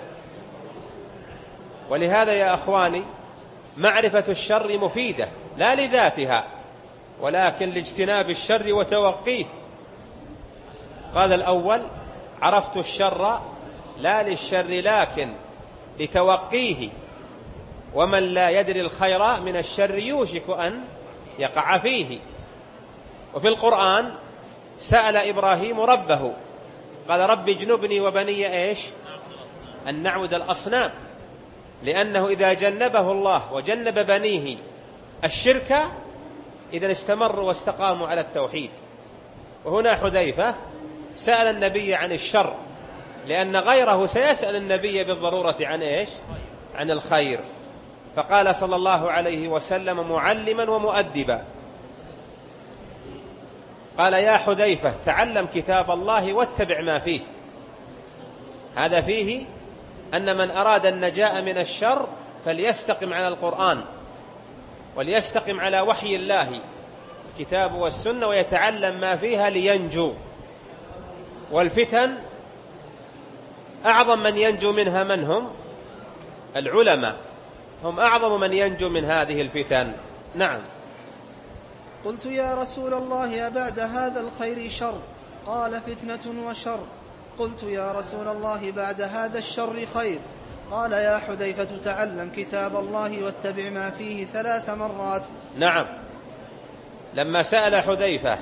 ولهذا يا أخواني معرفة الشر مفيدة لا لذاتها ولكن لاجتناب الشر وتوقيه. قال الأول: عرفت الشر لا للشر لكن لتوقيه، ومن لا يدري الخير من الشر يوشك أن يقع فيه. وفي القرآن سأل إبراهيم ربه قال: رب اجنبني وبني إيش؟ أن نعبد الأصنام، لأنه إذا جنبه الله وجنب بنيه الشرك إذا استمروا واستقاموا على التوحيد. وهنا حذيفة سأل النبي عن الشر لأن غيره سيسأل النبي بالضرورة عن إيش؟ عن الخير. فقال صلى الله عليه وسلم معلما ومؤدبا. قال يا حذيفة تعلم كتاب الله واتبع ما فيه. هذا فيه أن من أراد النجاة من الشر فليستقم على القرآن وليستقم على وحي الله الكتاب والسنة ويتعلم ما فيها لينجو. والفتن أعظم من ينجو منها من هم؟ العلماء، هم أعظم من ينجو من هذه الفتن. نعم. قلت يا رسول الله أبعد هذا الخير شر؟ قال فتنة وشر. قلت يا رسول الله بعد هذا الشر خير؟ قال يا حذيفة تعلم كتاب الله واتبع ما فيه ثلاث مرات. نعم. لما سأل حذيفة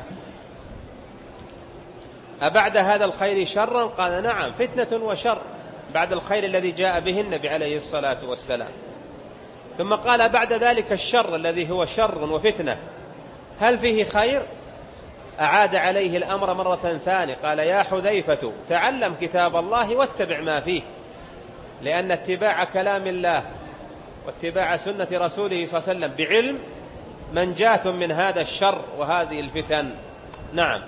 أبعد هذا الخير شرا؟ قال نعم، فتنة وشر بعد الخير الذي جاء به النبي عليه الصلاة والسلام. ثم قال بعد ذلك الشر الذي هو شر وفتنة هل فيه خير؟ أعاد عليه الأمر مرة ثانية، قال يا حذيفة تعلم كتاب الله واتبع ما فيه، لأن اتباع كلام الله واتباع سنة رسوله صلى الله عليه وسلم بعلم منجاة من هذا الشر وهذه الفتن. نعم.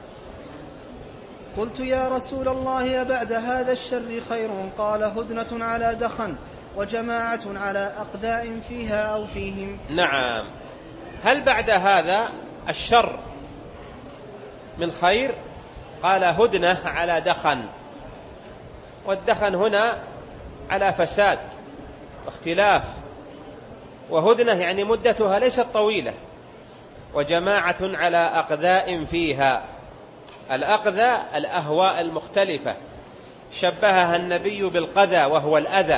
قلت يا رسول الله أبعد هذا الشر خير؟ قال هدنة على دخن وجماعة على أقداء فيها أو فيهم. نعم. هل بعد هذا الشر من خير؟ قال هدنة على دخن، والدخن هنا على فساد واختلاف، وهدنة يعني مدتها ليست طويلة، وجماعة على أقذاء فيها. الأقذى الأهواء المختلفة، شبهها النبي بالقذى وهو الأذى.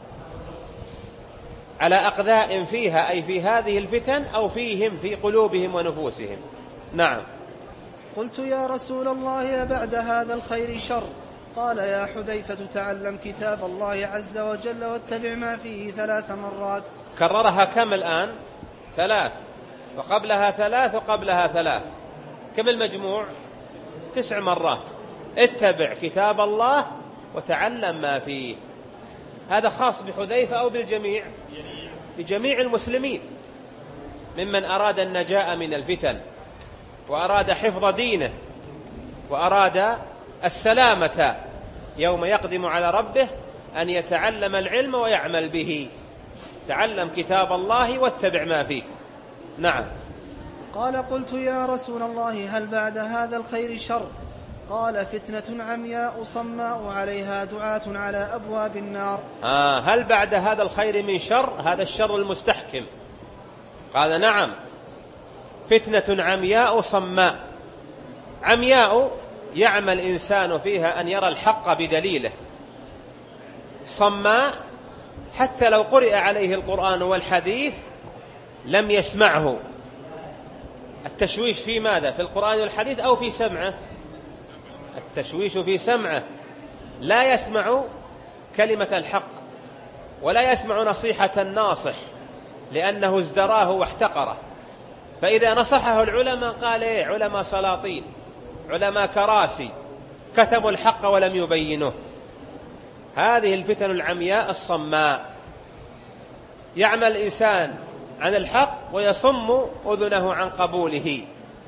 على أقذاء فيها أي في هذه الفتن أو فيهم في قلوبهم ونفوسهم. نعم. قلت يا رسول الله بعد هذا الخير شر؟ قال يا حذيفة تعلم كتاب الله عز وجل واتبع ما فيه ثلاث مرات. كررها كم الآن؟ ثلاث، وقبلها ثلاث وقبلها ثلاث، كم المجموع؟ تسع مرات. اتبع كتاب الله وتعلم ما فيه. هذا خاص بحذيفة أو بالجميع؟ بجميع المسلمين ممن أراد النجاة من الفتن وأراد حفظ دينه وأراد السلامة يوم يقدم على ربه، أن يتعلم العلم ويعمل به. تعلم كتاب الله واتبع ما فيه. نعم. قال قلت يا رسول الله هل بعد هذا الخير شر؟ قال فتنة عمياء صماء عليها دعاة على أبواب النار. آه هل بعد هذا الخير من شر؟ هذا الشر المستحكم. قال نعم، فتنة عمياء صماء. عمياء يعمل الإنسان فيها أن يرى الحق بدليله، صماء حتى لو قرئ عليه القرآن والحديث لم يسمعه. التشويش في ماذا؟ في القرآن والحديث أو في سمعه؟ التشويش في سمعه، لا يسمع كلمة الحق ولا يسمع نصيحة الناصح لأنه ازدراه واحتقره. فإذا نصحه العلماء قال إيه؟ علماء سلاطين، علماء كراسي، كتموا الحق ولم يبينوه. هذه الفتن العمياء الصماء، يعمل الإنسان عن الحق ويصم أذنه عن قبوله.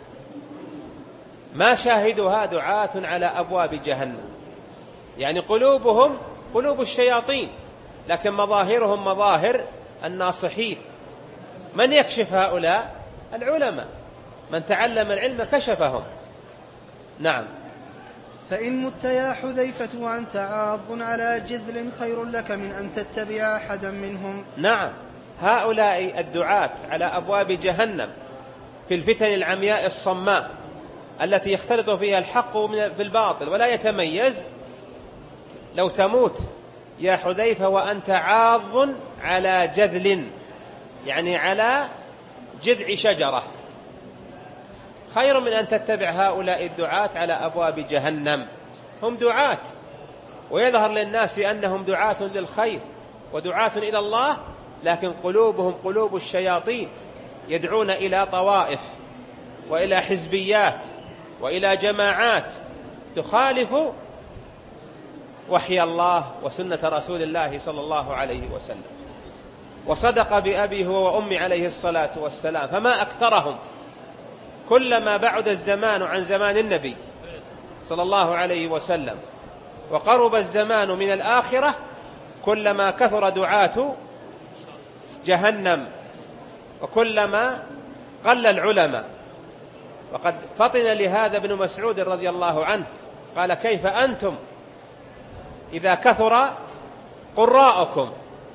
ما شاهدها دعاة على أبواب جهنم، يعني قلوبهم قلوب الشياطين لكن مظاهرهم مظاهر الناصحين. من يكشف هؤلاء؟ العلماء، من تعلم العلم كشفهم. نعم. فإن مت يا حذيفة وأنت عاض على جذل خير لك من أن تتبع أحدا منهم. نعم، هؤلاء الدعاة على أبواب جهنم في الفتن العمياء الصماء التي يختلط فيها الحق بالباطل ولا يتميز، لو تموت يا حذيفة وأنت عاض على جذل، يعني على جذع شجرة، خير من أن تتبع هؤلاء الدعاة على أبواب جهنم. هم دعاة ويظهر للناس أنهم دعاة للخير ودعاة إلى الله، لكن قلوبهم قلوب الشياطين، يدعون إلى طوائف وإلى حزبيات وإلى جماعات تخالف وحي الله وسنة رسول الله صلى الله عليه وسلم. وصدق بأبي هو وأمي عليه الصلاة والسلام، فما أكثرهم كلما بعد الزمان عن زمان النبي صلى الله عليه وسلم وقرب الزمان من الآخرة كلما كثر دعاة جهنم وكلما قل العلماء. وقد فطن لهذا ابن مسعود رضي الله عنه قال: كيف أنتم إذا كثر قراءكم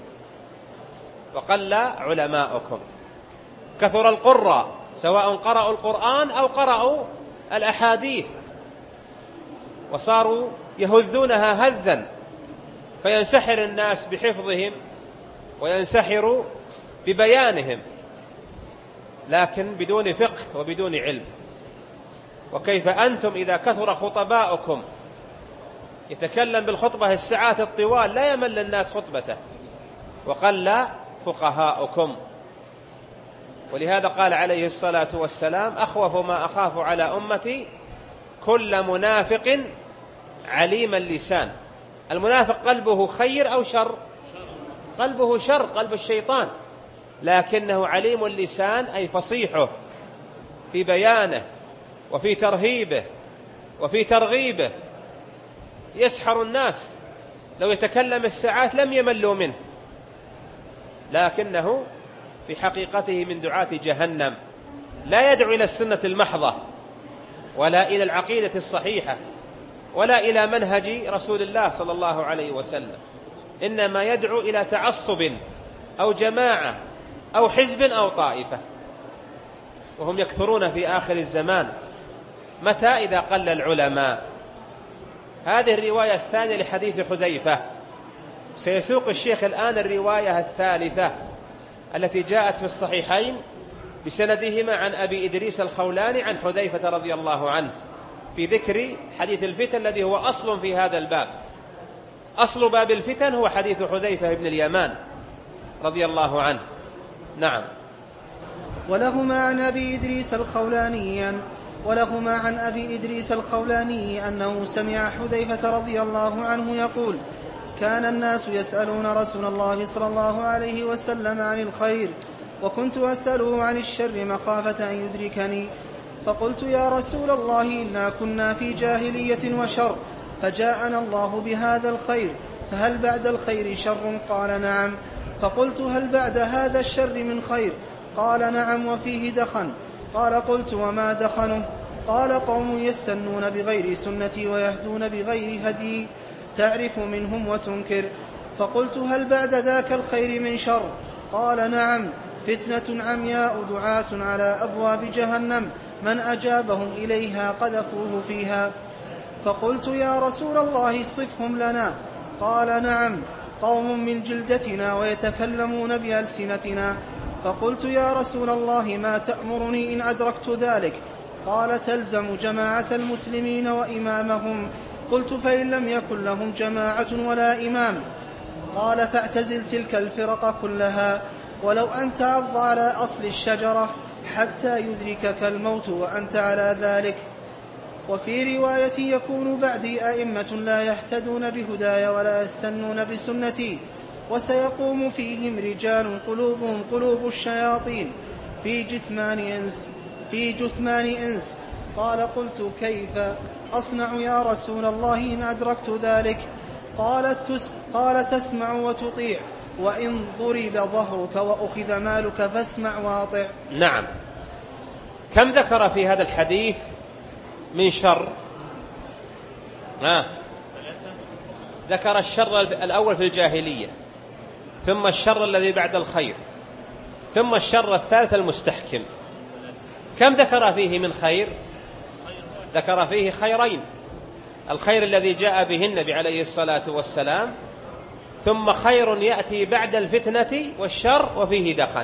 وقل علماؤكم؟ كثر القراء سواء قرأوا القرآن أو قرأوا الأحاديث، وصاروا يهذونها هذا، فينسحر الناس بحفظهم وينسحر ببيانهم، لكن بدون فقه وبدون علم. وكيف أنتم إذا كثر خطباؤكم؟ يتكلم بالخطبة الساعات الطوال لا يمل الناس خطبته، وقل فقهاؤكم. ولهذا قال عليه الصلاة والسلام: أخوف ما أخاف على أمتي كل منافق عليم اللسان. المنافق قلبه خير أو شر؟ قلبه شر، قلب الشيطان، لكنه عليم اللسان، أي فصيحه في بيانه وفي ترهيبه وفي ترغيبه، يسحر الناس، لو يتكلم الساعات لم يملوا منه، لكنه في حقيقته من دعاة جهنم، لا يدعو إلى السنة المحضة ولا إلى العقيدة الصحيحة ولا إلى منهج رسول الله صلى الله عليه وسلم، إنما يدعو إلى تعصب أو جماعة أو حزب أو طائفة، وهم يكثرون في آخر الزمان. متى؟ إذا قل العلماء. هذه الرواية الثانية لحديث حذيفة. سيسوق الشيخ الآن الرواية الثالثة التي جاءت في الصحيحين بسندهما عن أبي إدريس الخولاني عن حذيفة رضي الله عنه في ذكر حديث الفتن الذي هو أصل في هذا الباب. أصل باب الفتن هو حديث حذيفة بن اليمان رضي الله عنه. نعم. ولهما عن أبي إدريس الخولاني ولهما عن أبي إدريس الخولاني أنه سمع حذيفة رضي الله عنه يقول: كان الناس يسألون رسول الله صلى الله عليه وسلم عن الخير، وكنت أسأله عن الشر مخافة أن يدركني، فقلت: يا رسول الله، إنا كنا في جاهلية وشر، فجاءنا الله بهذا الخير، فهل بعد الخير شر؟ قال: نعم. فقلت: هل بعد هذا الشر من خير؟ قال: نعم، وفيه دخن. قال: قلت: وما دخنه؟ قال: قوم يستنون بغير سنتي ويهدون بغير هدي، تعرف منهم وتنكر. فقلت: هل بعد ذاك الخير من شر؟ قال: نعم، فتنة عمياء دعاة على أبواب جهنم، من أجابهم إليها قذفوه فيها. فقلت: يا رسول الله، صفهم لنا. قال: نعم، قوم من جلدتنا ويتكلمون بألسنتنا. فقلت: يا رسول الله، ما تأمرني إن أدركت ذلك؟ قال: تلزم جماعة المسلمين وإمامهم. قلت: فإن لم يكن لهم جماعة ولا إمام؟ قال: فاعتزل تلك الفرق كلها، ولو أن تعض على أصل الشجرة حتى يدركك الموت وأنت على ذلك. وفي رواية: يكون بعدي أئمة لا يهتدون بهداي ولا يستنون بسنتي، وسيقوم فيهم رجال قلوبهم قلوب الشياطين في جثمان إنس في جثمان إنس. قال: قلت: كيف أصنع يا رسول الله إن أدركت ذلك؟ قالت قال: تسمع وتطيع، وإن ضرب ظهرك وأخذ مالك فاسمع واطع. نعم. كم ذكر في هذا الحديث من شر؟ آه. ذكر الشر الأول في الجاهلية، ثم الشر الذي بعد الخير، ثم الشر الثالث المستحكم. كم ذكر فيه من خير؟ ذكر فيه خيرين: الخير الذي جاء به النبي عليه الصلاة والسلام، ثم خير يأتي بعد الفتنة والشر وفيه دخن.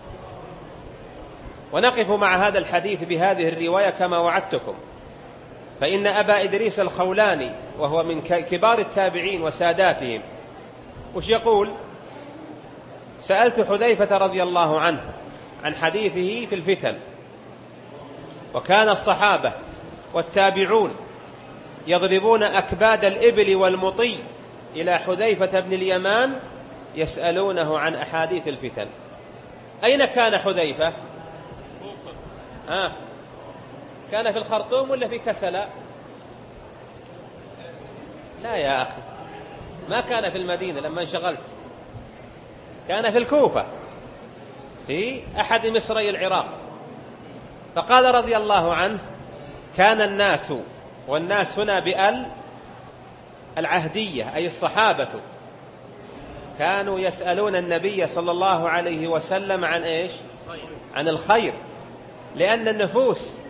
ونقف مع هذا الحديث بهذه الرواية كما وعدتكم، فإن أبا إدريس الخولاني وهو من كبار التابعين وساداتهم وش يقول؟ سألت حذيفة رضي الله عنه عن حديثه في الفتن، وكان الصحابة والتابعون يضربون أكباد الإبل والمطي إلى حذيفة بن اليمان يسألونه عن أحاديث الفتن. أين كان حذيفة؟ آه كان في الخرطوم ولا في كسلا؟ لا يا أخي، ما كان في المدينة لما انشغلت، كان في الكوفة في أحد مصري العراق. فقال رضي الله عنه: كان الناس، والناس هنا بأل العهدية أي الصحابة، كانوا يسألون النبي صلى الله عليه وسلم عن إيش؟ عن الخير، لأن النفوس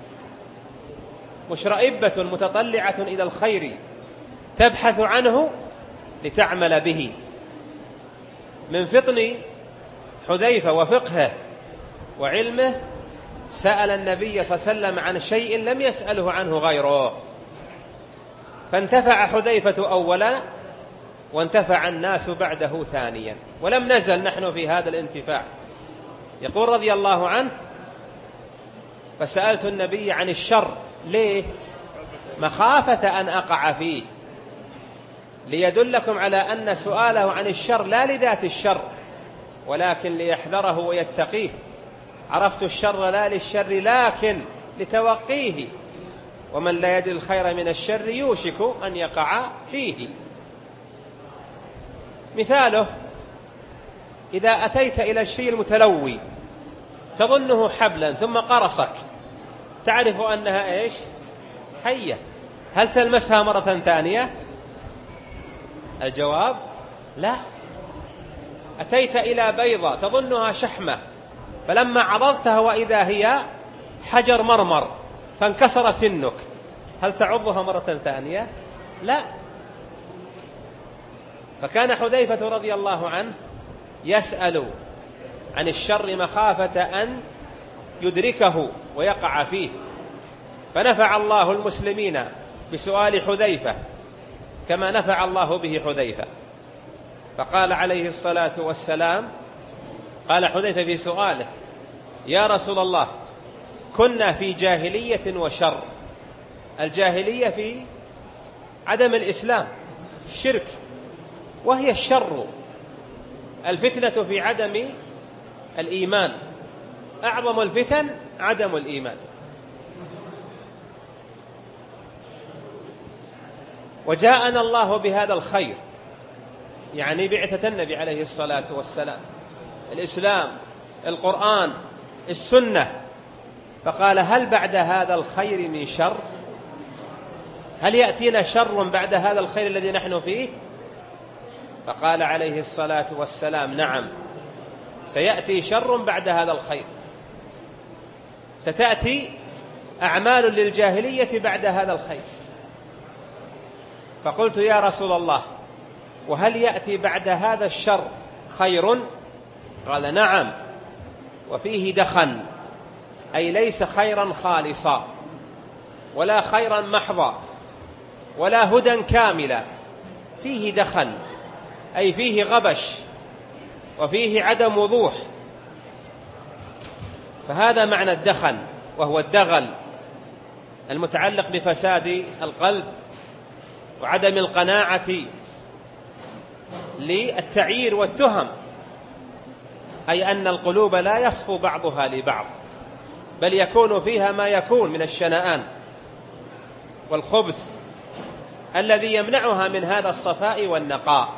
مشرئبة متطلعة إلى الخير، تبحث عنه لتعمل به. من فطن حذيفة وفقهه وعلمه سأل النبي صلى الله عليه وسلم عن شيء لم يسأله عنه غيره، فانتفع حذيفة أولا وانتفع الناس بعده ثانيا، ولم نزل نحن في هذا الانتفاع. يقول رضي الله عنه: فسألت النبي عن الشر، ليه؟ مخافة أن أقع فيه، ليدلكم على أن سؤاله عن الشر لا لذات الشر ولكن ليحذره ويتقيه. عرفت الشر لا للشر لكن لتوقيه، ومن لا يدري الخير من الشر يوشك أن يقع فيه. مثاله: إذا أتيت إلى الشيء المتلوي تظنه حبلا ثم قرصك، تعرف أنها إيش؟ حية، هل تلمسها مرة ثانية؟ الجواب لا. أتيت إلى بيضة تظنها شحمة، فلما عضضتها وإذا هي حجر مرمر فانكسر سنك، هل تعضها مرة ثانية؟ لا. فكان حذيفة رضي الله عنه يسأل عن الشر مخافة أن يدركه ويقع فيه، فنفع الله المسلمين بسؤال حذيفة كما نفع الله به حذيفة. فقال عليه الصلاة والسلام، قال حذيفة في سؤاله: يا رسول الله، كنا في جاهلية وشر. الجاهلية في عدم الإسلام، الشرك، وهي الشر. الفتنة في عدم الإيمان، أعظم الفتن عدم الإيمان. وجاءنا الله بهذا الخير، يعني بعثة النبي عليه الصلاة والسلام، الإسلام، القرآن، السنة. فقال: هل بعد هذا الخير من شر؟ هل يأتينا شر بعد هذا الخير الذي نحن فيه؟ فقال عليه الصلاة والسلام: نعم، سيأتي شر بعد هذا الخير، ستأتي أعمال للجاهلية بعد هذا الخير. فقلت: يا رسول الله، وهل يأتي بعد هذا الشر خير؟ قال: نعم، وفيه دخن، أي ليس خيرا خالصا ولا خيرا محضا ولا هدى كاملا، فيه دخن أي فيه غبش وفيه عدم وضوح. فهذا معنى الدخن، وهو الدغل المتعلق بفساد القلب وعدم القناعة للتعيير والتهم، أي أن القلوب لا يصفو بعضها لبعض، بل يكون فيها ما يكون من الشنآن والخبث الذي يمنعها من هذا الصفاء والنقاء.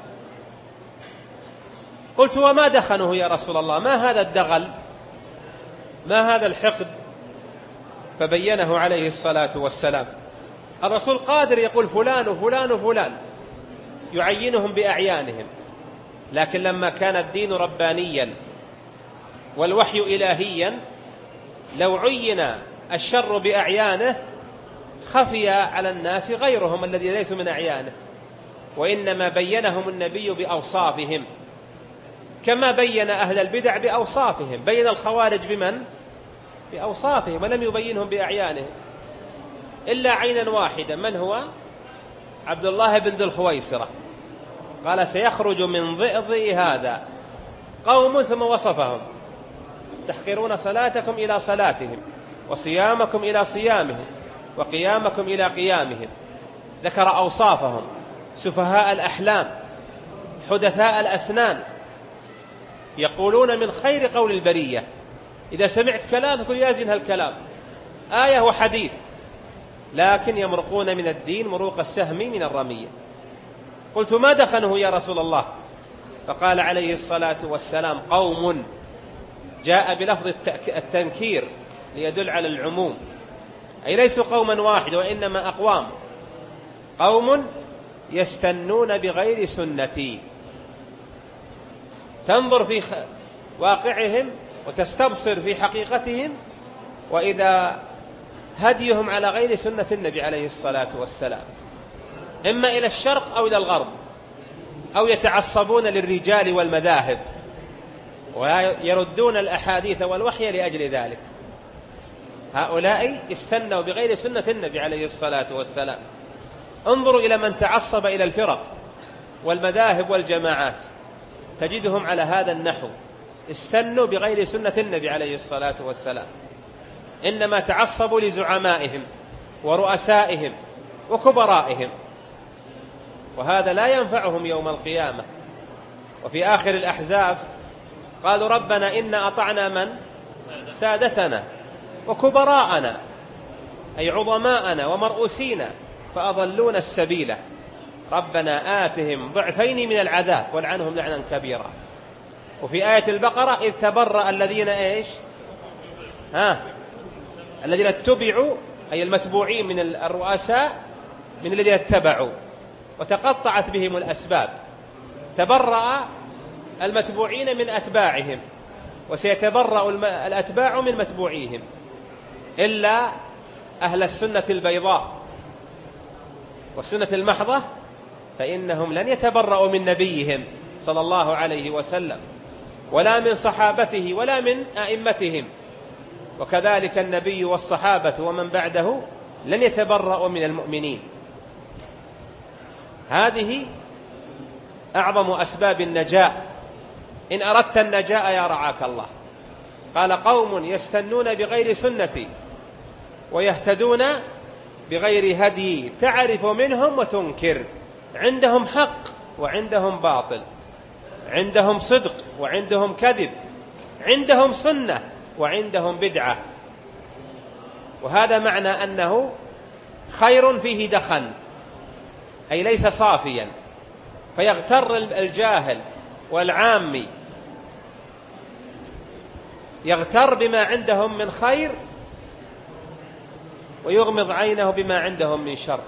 قلت: وما دخنه يا رسول الله؟ ما هذا الدغل؟ ما هذا الحقد؟ فبينه عليه الصلاة والسلام. الرسول قادر يقول فلان وفلان وفلان، يعينهم بأعيانهم، لكن لما كان الدين ربانيا والوحي إلهيا، لو عين الشر بأعيانه خفي على الناس غيرهم الذي ليسوا من أعيانه، وإنما بينهم النبي بأوصافهم، كما بين أهل البدع بأوصافهم. بين الخوارج بمن؟ بأوصافهم، ولم يبينهم بأعيانهم إلا عينا واحدا، من هو؟ عبد الله بن ذي الخويصرة. قال: سيخرج من ضئضئ هذا قوم، ثم وصفهم: تحقرون صلاتكم إلى صلاتهم، وصيامكم إلى صيامهم، وقيامكم إلى قيامهم. ذكر أوصافهم: سفهاء الأحلام، حدثاء الأسنان، يقولون من خير قول البرية، إذا سمعت كلام تقول يا زين هالكلام، آية وحديث، لكن يمرقون من الدين مروق السهم من الرمية. قلت ما دخنه يا رسول الله؟ فقال عليه الصلاة والسلام قوم، جاء بلفظ التنكير ليدل على العموم، أي ليسوا قوما واحد وإنما أقوام، قوم يستنون بغير سنتي. تنظر في واقعهم وتستبصر في حقيقتهم، وإذا هديهم على غير سنة النبي عليه الصلاة والسلام، إما إلى الشرق أو إلى الغرب، أو يتعصبون للرجال والمذاهب ويردون الأحاديث والوحي لأجل ذلك. هؤلاء استنوا بغير سنة النبي عليه الصلاة والسلام. انظروا إلى من تعصب إلى الفرق والمذاهب والجماعات، تجدهم على هذا النحو، استنوا بغير سنة النبي عليه الصلاة والسلام، إنما تعصبوا لزعمائهم ورؤسائهم وكبرائهم، وهذا لا ينفعهم يوم القيامة. وفي آخر الأحزاب قالوا ربنا إنا أطعنا من سادتنا وكبراءنا، أي عظماءنا ومرؤوسينا، فأضلون السبيل، ربنا آتهم ضعفين من العذاب والعنهم لعنا كبيرا. وفي آية البقرة إذ تبرأ الذين إيش ها الذين اتبعوا، أي المتبوعين من الرؤساء، من الذين اتبعوا، وتقطعت بهم الأسباب. تبرأ المتبوعين من أتباعهم، وسيتبرأ الأتباع من متبوعيهم، إلا أهل السنة البيضاء والسنة المحضة، فإنهم لن يتبرأوا من نبيهم صلى الله عليه وسلم، ولا من صحابته، ولا من أئمتهم. وكذلك النبي والصحابة ومن بعده لن يتبرأوا من المؤمنين. هذه أعظم أسباب النجاة، إن أردت النجاة يا رعاك الله. قال قوم يستنون بغير سنتي ويهتدون بغير هدي، تعرف منهم وتنكر، عندهم حق وعندهم باطل، عندهم صدق وعندهم كذب، عندهم سنة وعندهم بدعة. وهذا معنى أنه خير فيه دخن، أي ليس صافيا، فيغتر الجاهل والعامي، يغتر بما عندهم من خير ويغمض عينه بما عندهم من شر،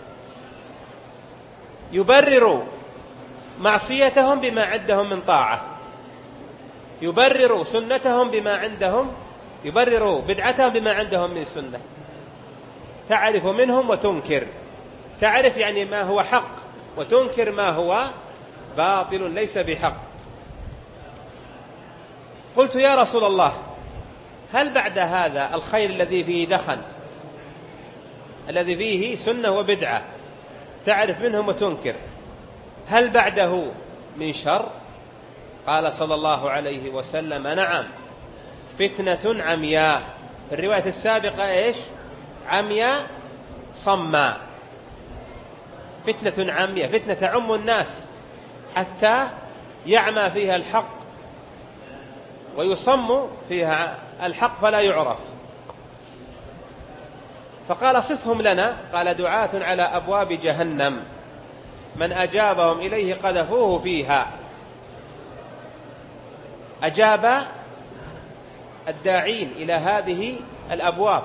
يبرر معصيتهم بما عندهم من طاعة، يبرر سنتهم بما عندهم، يبرر بدعتهم بما عندهم من سنة. تعرف منهم وتنكر، تعرف يعني ما هو حق، وتنكر ما هو باطل ليس بحق. قلت يا رسول الله هل بعد هذا الخير الذي فيه دخن، الذي فيه سنة وبدعة، تعرف منهم وتنكر، هل بعده من شر؟ قال صلى الله عليه وسلم نعم، فتنة عمياء. في الرواية السابقة إيش؟ عمياء صماء. فتنة عمياء، فتنة تعم الناس حتى يعمى فيها الحق ويصم فيها الحق فلا يعرف. فقال صفهم لنا، قال دعاة على أبواب جهنم من أجابهم إليه قذفوه فيها. أجاب الداعين إلى هذه الأبواب،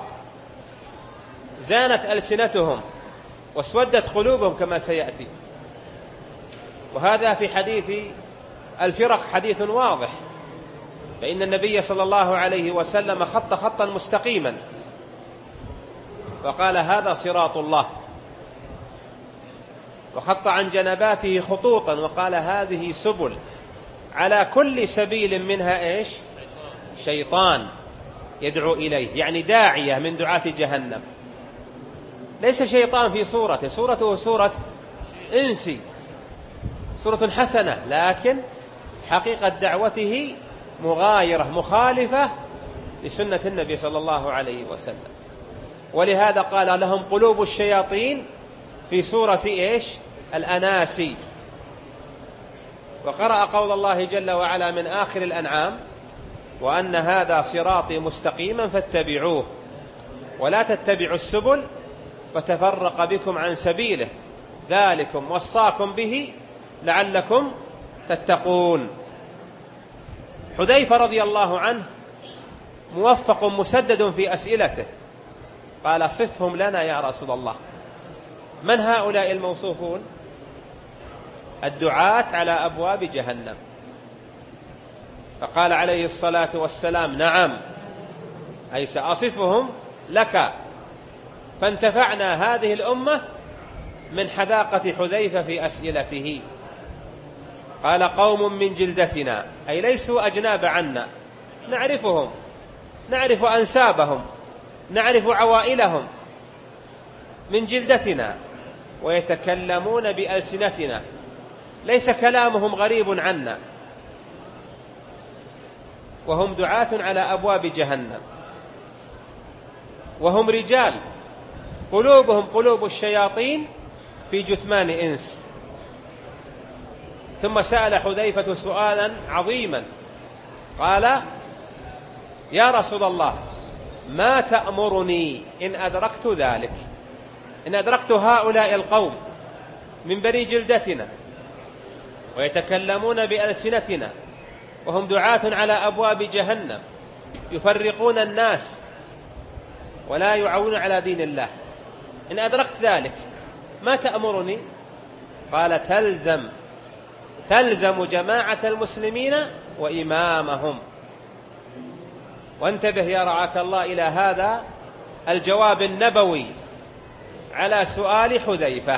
زانت ألسنتهم واسودت قلوبهم كما سيأتي. وهذا في حديث الفرق حديث واضح، فإن النبي صلى الله عليه وسلم خط خطا مستقيما وقال هذا صراط الله، وخط عن جنباته خطوطا وقال هذه سبل، على كل سبيل منها إيش؟ شيطان يدعو إليه، يعني داعية من دعاة جهنم. ليس شيطان في صورته، صورته صورة إنسي، صورة حسنة، لكن حقيقة دعوته مغايرة مخالفة لسنة النبي صلى الله عليه وسلم. ولهذا قال لهم قلوب الشياطين في سورة إيش؟ الأناسي. وقرأ قول الله جل وعلا من آخر الأنعام وأن هذا صراطي مستقيما فاتبعوه ولا تتبعوا السبل فتفرق بكم عن سبيله ذلكم وصاكم به لعلكم تتقون. حذيفة رضي الله عنه موفق مسدد في أسئلته، قال صفهم لنا يا رسول الله. من هؤلاء الموصوفون؟ الدعاة على أبواب جهنم. فقال عليه الصلاة والسلام نعم، أي سأصفهم لك. فانتفعنا هذه الأمة من حذاقة حذيفة في أسئلته. قال قوم من جلدتنا، أي ليسوا أجناب عنا، نعرفهم، نعرف أنسابهم، نعرف عوائلهم، من جلدتنا ويتكلمون بألسنتنا، ليس كلامهم غريب عنا، وهم دعاة على أبواب جهنم، وهم رجال قلوبهم قلوب الشياطين في جثمان إنس. ثم سأل حذيفة سؤالا عظيما، قال يا رسول الله ما تأمرني إن أدركت ذلك، إن أدركت هؤلاء القوم من بني جلدتنا ويتكلمون بألسنتنا وهم دعاة على أبواب جهنم يفرقون الناس ولا يعونون على دين الله، إن أدركت ذلك ما تأمرني؟ قال تلزم تلزم جماعة المسلمين وإمامهم. وانتبه يا رعاك الله إلى هذا الجواب النبوي على سؤال حذيفة.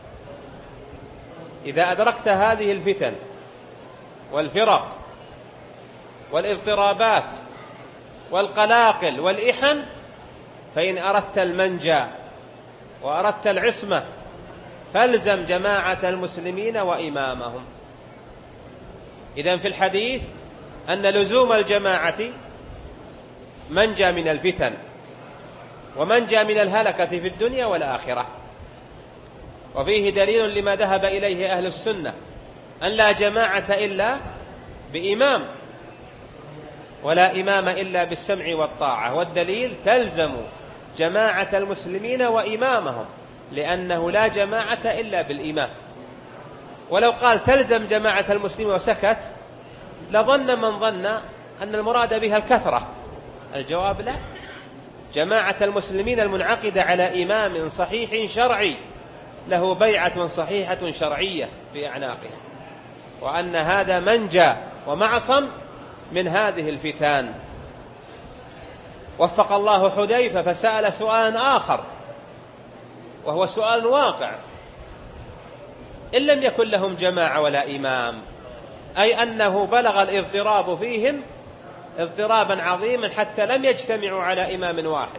إذا أدركت هذه الفتن والفرق والاضطرابات والقلاقل والإحن، فإن أردت المنجى وأردت العصمة فالزم جماعة المسلمين وإمامهم. إذن في الحديث أن لزوم الجماعة منجى من الفتن ومنجى من الهلكة في الدنيا والآخرة. وفيه دليل لما ذهب إليه أهل السنة أن لا جماعة إلا بإمام، ولا إمام إلا بالسمع والطاعة. والدليل تلزم جماعة المسلمين وإمامهم، لأنه لا جماعة إلا بالإمام. ولو قال تلزم جماعة المسلمين وسكت لظن من ظن أن المراد بها الكثرة. الجواب لا، جماعة المسلمين المنعقدة على إمام صحيح شرعي له بيعة صحيحة شرعية في أعناقه، وأن هذا منجى ومعصم من هذه الفتان. وفق الله حذيفة فسأل سؤالا آخر، وهو سؤال واقع: إن لم يكن لهم جماعة ولا إمام، أي أنه بلغ الاضطراب فيهم اضطرابا عظيما حتى لم يجتمعوا على إمام واحد،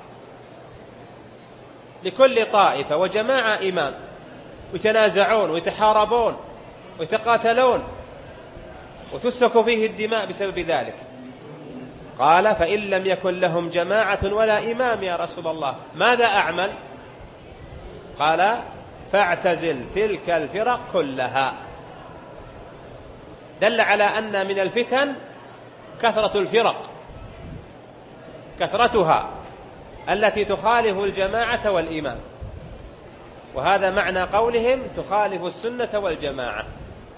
لكل طائفة وجماعة إمام، ويتنازعون ويتحاربون ويتقاتلون وتسفك فيه الدماء بسبب ذلك. قال: فإن لم يكن لهم جماعة ولا إمام يا رسول الله ماذا أعمل؟ قال: فاعتزل تلك الفرق كلها. دل على أن من الفتن كثرة الفرق، كثرتها التي تخالف الجماعة والإمام، وهذا معنى قولهم تخالف السنة والجماعة.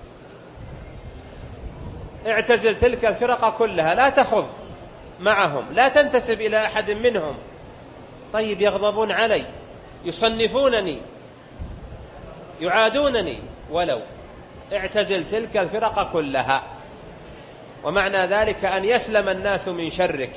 اعتزل تلك الفرق كلها، لا تخض معهم، لا تنتسب إلى أحد منهم. طيب يغضبون علي، يصنفونني، يعادونني، ولو اعتزل تلك الفرق كلها. ومعنى ذلك أن يسلم الناس من شرك،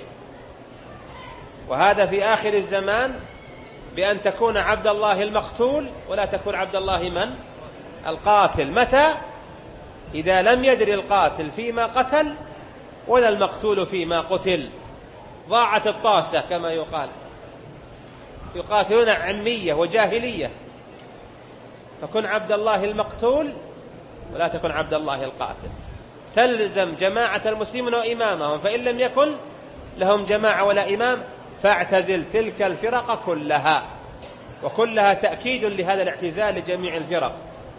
وهذا في آخر الزمان بأن تكون عبد الله المقتول ولا تكون عبد الله من؟ القاتل. متى؟ إذا لم يدر القاتل فيما قتل ولا المقتول فيما قتل، ضاعت الطاسة كما يقال، يقاتلون عمية وجاهلية. فكن عبد الله المقتول ولا تكن عبد الله القاتل. تلزم جماعة المسلمين وإمامهم، فإن لم يكن لهم جماعة ولا إمام فاعتزل تلك الفرق كلها. وكلها تأكيد لهذا الاعتزال لجميع الفرق،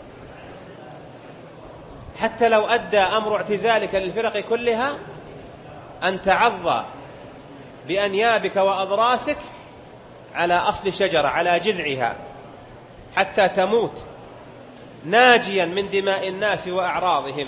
حتى لو أدى أمر اعتزالك للفرق كلها أن تعض بأنيابك وأضراسك على أصل شجرة على جذعها حتى تموت ناجيا من دماء الناس وأعراضهم.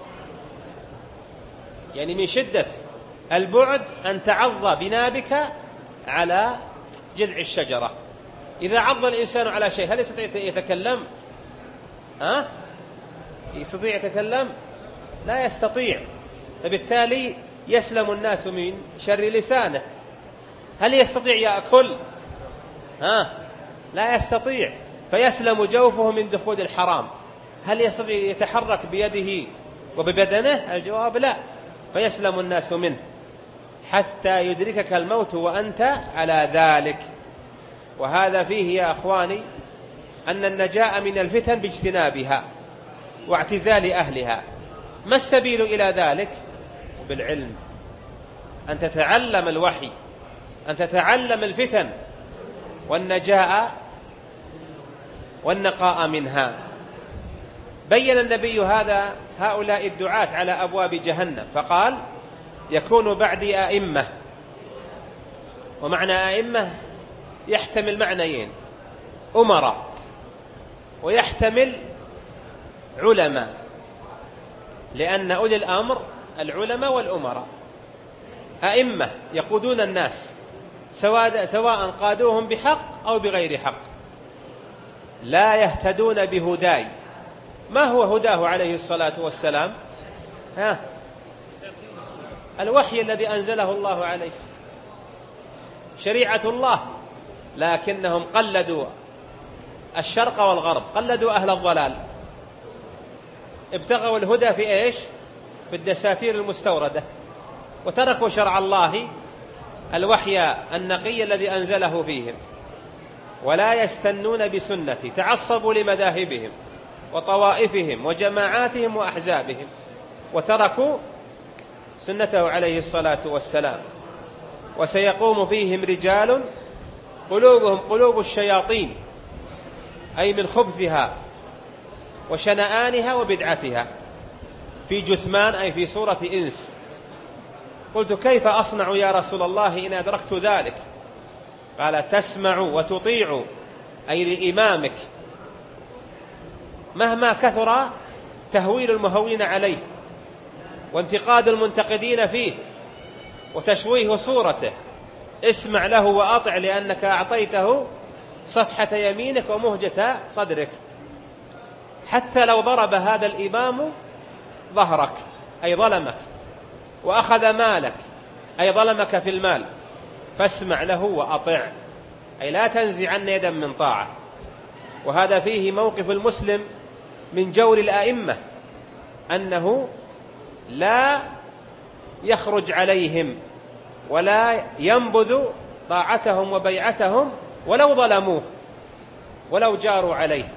يعني من شدة البعد أن تعض بنابك على جذع الشجرة. إذا عض الإنسان على شيء هل يستطيع يتكلم؟ ها؟ يستطيع يتكلم؟ لا يستطيع. فبالتالي يسلم الناس من شر لسانه. هل يستطيع يأكل؟ ها؟ لا يستطيع. فيسلم جوفه من دخول الحرام. هل يستطيع يتحرك بيده وببدنه؟ الجواب لا. فيسلم الناس منه حتى يدركك الموت وأنت على ذلك. وهذا فيه يا أخواني أن النجاة من الفتن باجتنابها واعتزال أهلها. ما السبيل إلى ذلك؟ بالعلم، أن تتعلم الوحي، أن تتعلم الفتن والنجاة والنقاء منها. بين النبي هذا هؤلاء الدعاة على أبواب جهنم فقال: يكون بعدي أئمة. ومعنى أئمة يحتمل معنيين: أمراء، ويحتمل علماء، لأن أولي الأمر العلماء والأمراء. أئمة يقودون الناس سواء قادوهم بحق أو بغير حق، لا يهتدون بهداي. ما هو هداه عليه الصلاة والسلام؟ ها؟ الوحي الذي أنزله الله عليه، شريعة الله. لكنهم قلدوا الشرق والغرب، قلدوا أهل الضلال، ابتغوا الهدى في إيش؟ في الدساتير المستوردة، وتركوا شرع الله الوحي النقي الذي أنزله فيهم، ولا يستنون بسنتي، تعصبوا لمذاهبهم وطوائفهم وجماعاتهم وأحزابهم، وتركوا سنته عليه الصلاة والسلام. وسيقوم فيهم رجال قلوبهم قلوب الشياطين، أي من خبثها وشنآنها وبدعتها، في جثمان أي في صورة إنس. قلت: كيف أصنع يا رسول الله إن أدركت ذلك؟ قال: تسمع وتطيع، أي لإمامك مهما كثر تهويل المهوين عليه وانتقاد المنتقدين فيه وتشويه صورته. اسمع له وأطع، لأنك أعطيته صفحة يمينك ومهجة صدرك. حتى لو ضرب هذا الإمام ظهرك أي ظلمك، وأخذ مالك أي ظلمك في المال، فاسمع له وأطع، أي لا تنزعن يدا من طاعة. وهذا فيه موقف المسلم من جور الآئمة، أنه لا يخرج عليهم ولا ينبذ طاعتهم وبيعتهم ولو ظلموه ولو جاروا عليه.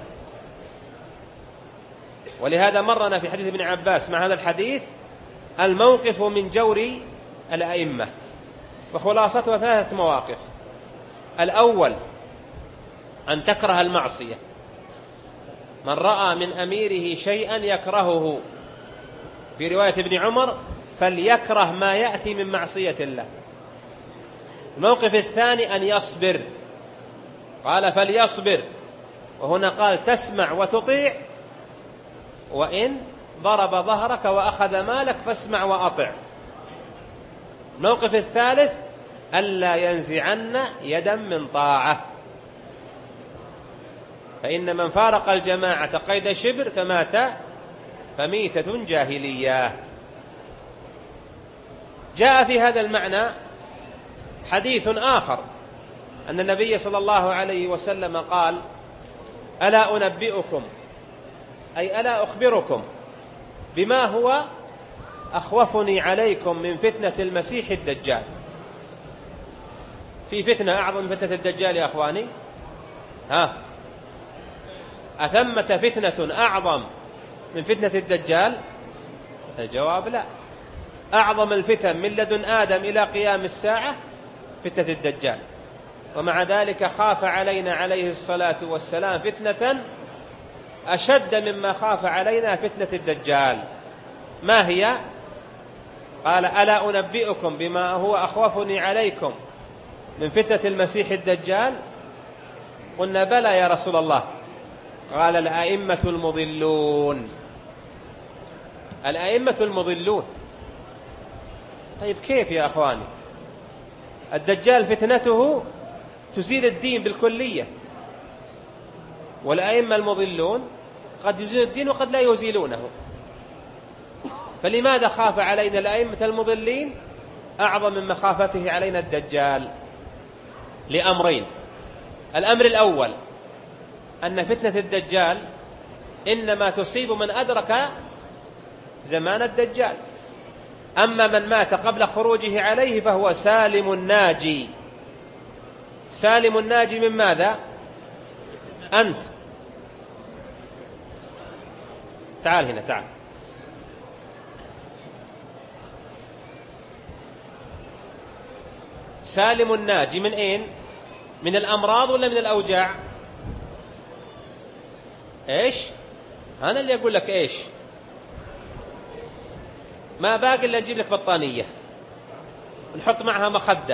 ولهذا مرنا في حديث ابن عباس مع هذا الحديث الموقف من جور الأئمة، وخلاصتها ثلاثة مواقف. الأول أن تكره المعصية، من رأى من أميره شيئا يكرهه، في رواية ابن عمر: فليكره ما يأتي من معصية الله. الموقف الثاني أن يصبر، قال: فليصبر، وهنا قال: تسمع وتطيع، وإن ضرب ظهرك وأخذ مالك فاسمع وأطع. الموقف الثالث: ألا ينزعن يدا من طاعة، فإن من فارق الجماعة قيد شبر فمات فميتة جاهلية. جاء في هذا المعنى حديث آخر أن النبي صلى الله عليه وسلم قال: ألا أنبئكم، أي ألا أخبركم بما هو أخوفني عليكم من فتنة المسيح الدجال. في فتنة أعظم من فتنة الدجال يا أخواني؟ ها؟ أثمة فتنة أعظم من فتنة الدجال؟ الجواب لا. أعظم الفتن من لدن آدم إلى قيام الساعة فتنة الدجال، ومع ذلك خاف علينا عليه الصلاة والسلام فتنة أشد مما خاف علينا فتنة الدجال. ما هي؟ قال: ألا أنبئكم بما هو أخوفني عليكم من فتنة المسيح الدجال؟ قلنا بلى يا رسول الله. قال الأئمة المضلون. الأئمة المضلون. طيب كيف يا أخواني؟ الدجال فتنته تزيل الدين بالكلية، والأئمة المضلون قد يزيل الدين وقد لا يزيلونه. فلماذا خاف علينا الأئمة المضلين أعظم من مخافته علينا الدجال؟ لأمرين. الأمر الأول أن فتنة الدجال إنما تصيب من أدرك زمان الدجال، أما من مات قبل خروجه عليه فهو سالم الناجي. سالم الناجي من ماذا؟ أنت تعال هنا، تعال. سالم الناجي من أين؟ من الأمراض ولا من الأوجاع؟ إيش؟ أنا اللي أقول لك إيش. ما باقي إلا نجيب لك بطانية ونحط معها مخدة.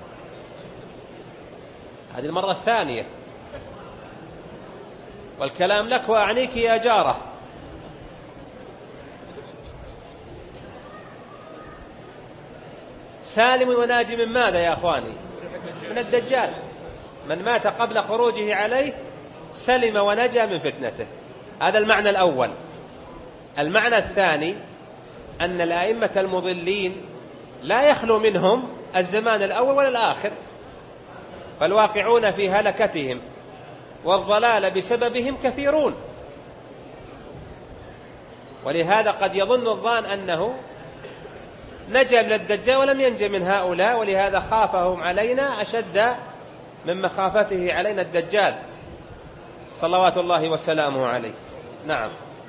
هذه المرة الثانية والكلام لك وأعنيك يا جارة. سالم وناجي من ماذا يا أخواني؟ من الدجال. من مات قبل خروجه عليه سلم ونجا من فتنته. هذا المعنى الأول. المعنى الثاني أن الأئمة المضلين لا يخلو منهم الزمان الأول ولا الآخر، فالواقعون في هلكتهم والضلال بسببهم كثيرون، ولهذا قد يظن الظان أنه نجا من الدجال ولم ينج من هؤلاء، ولهذا خافهم علينا أشد من مخافته علينا الدجال صلوات الله وسلامه عليه. نعم.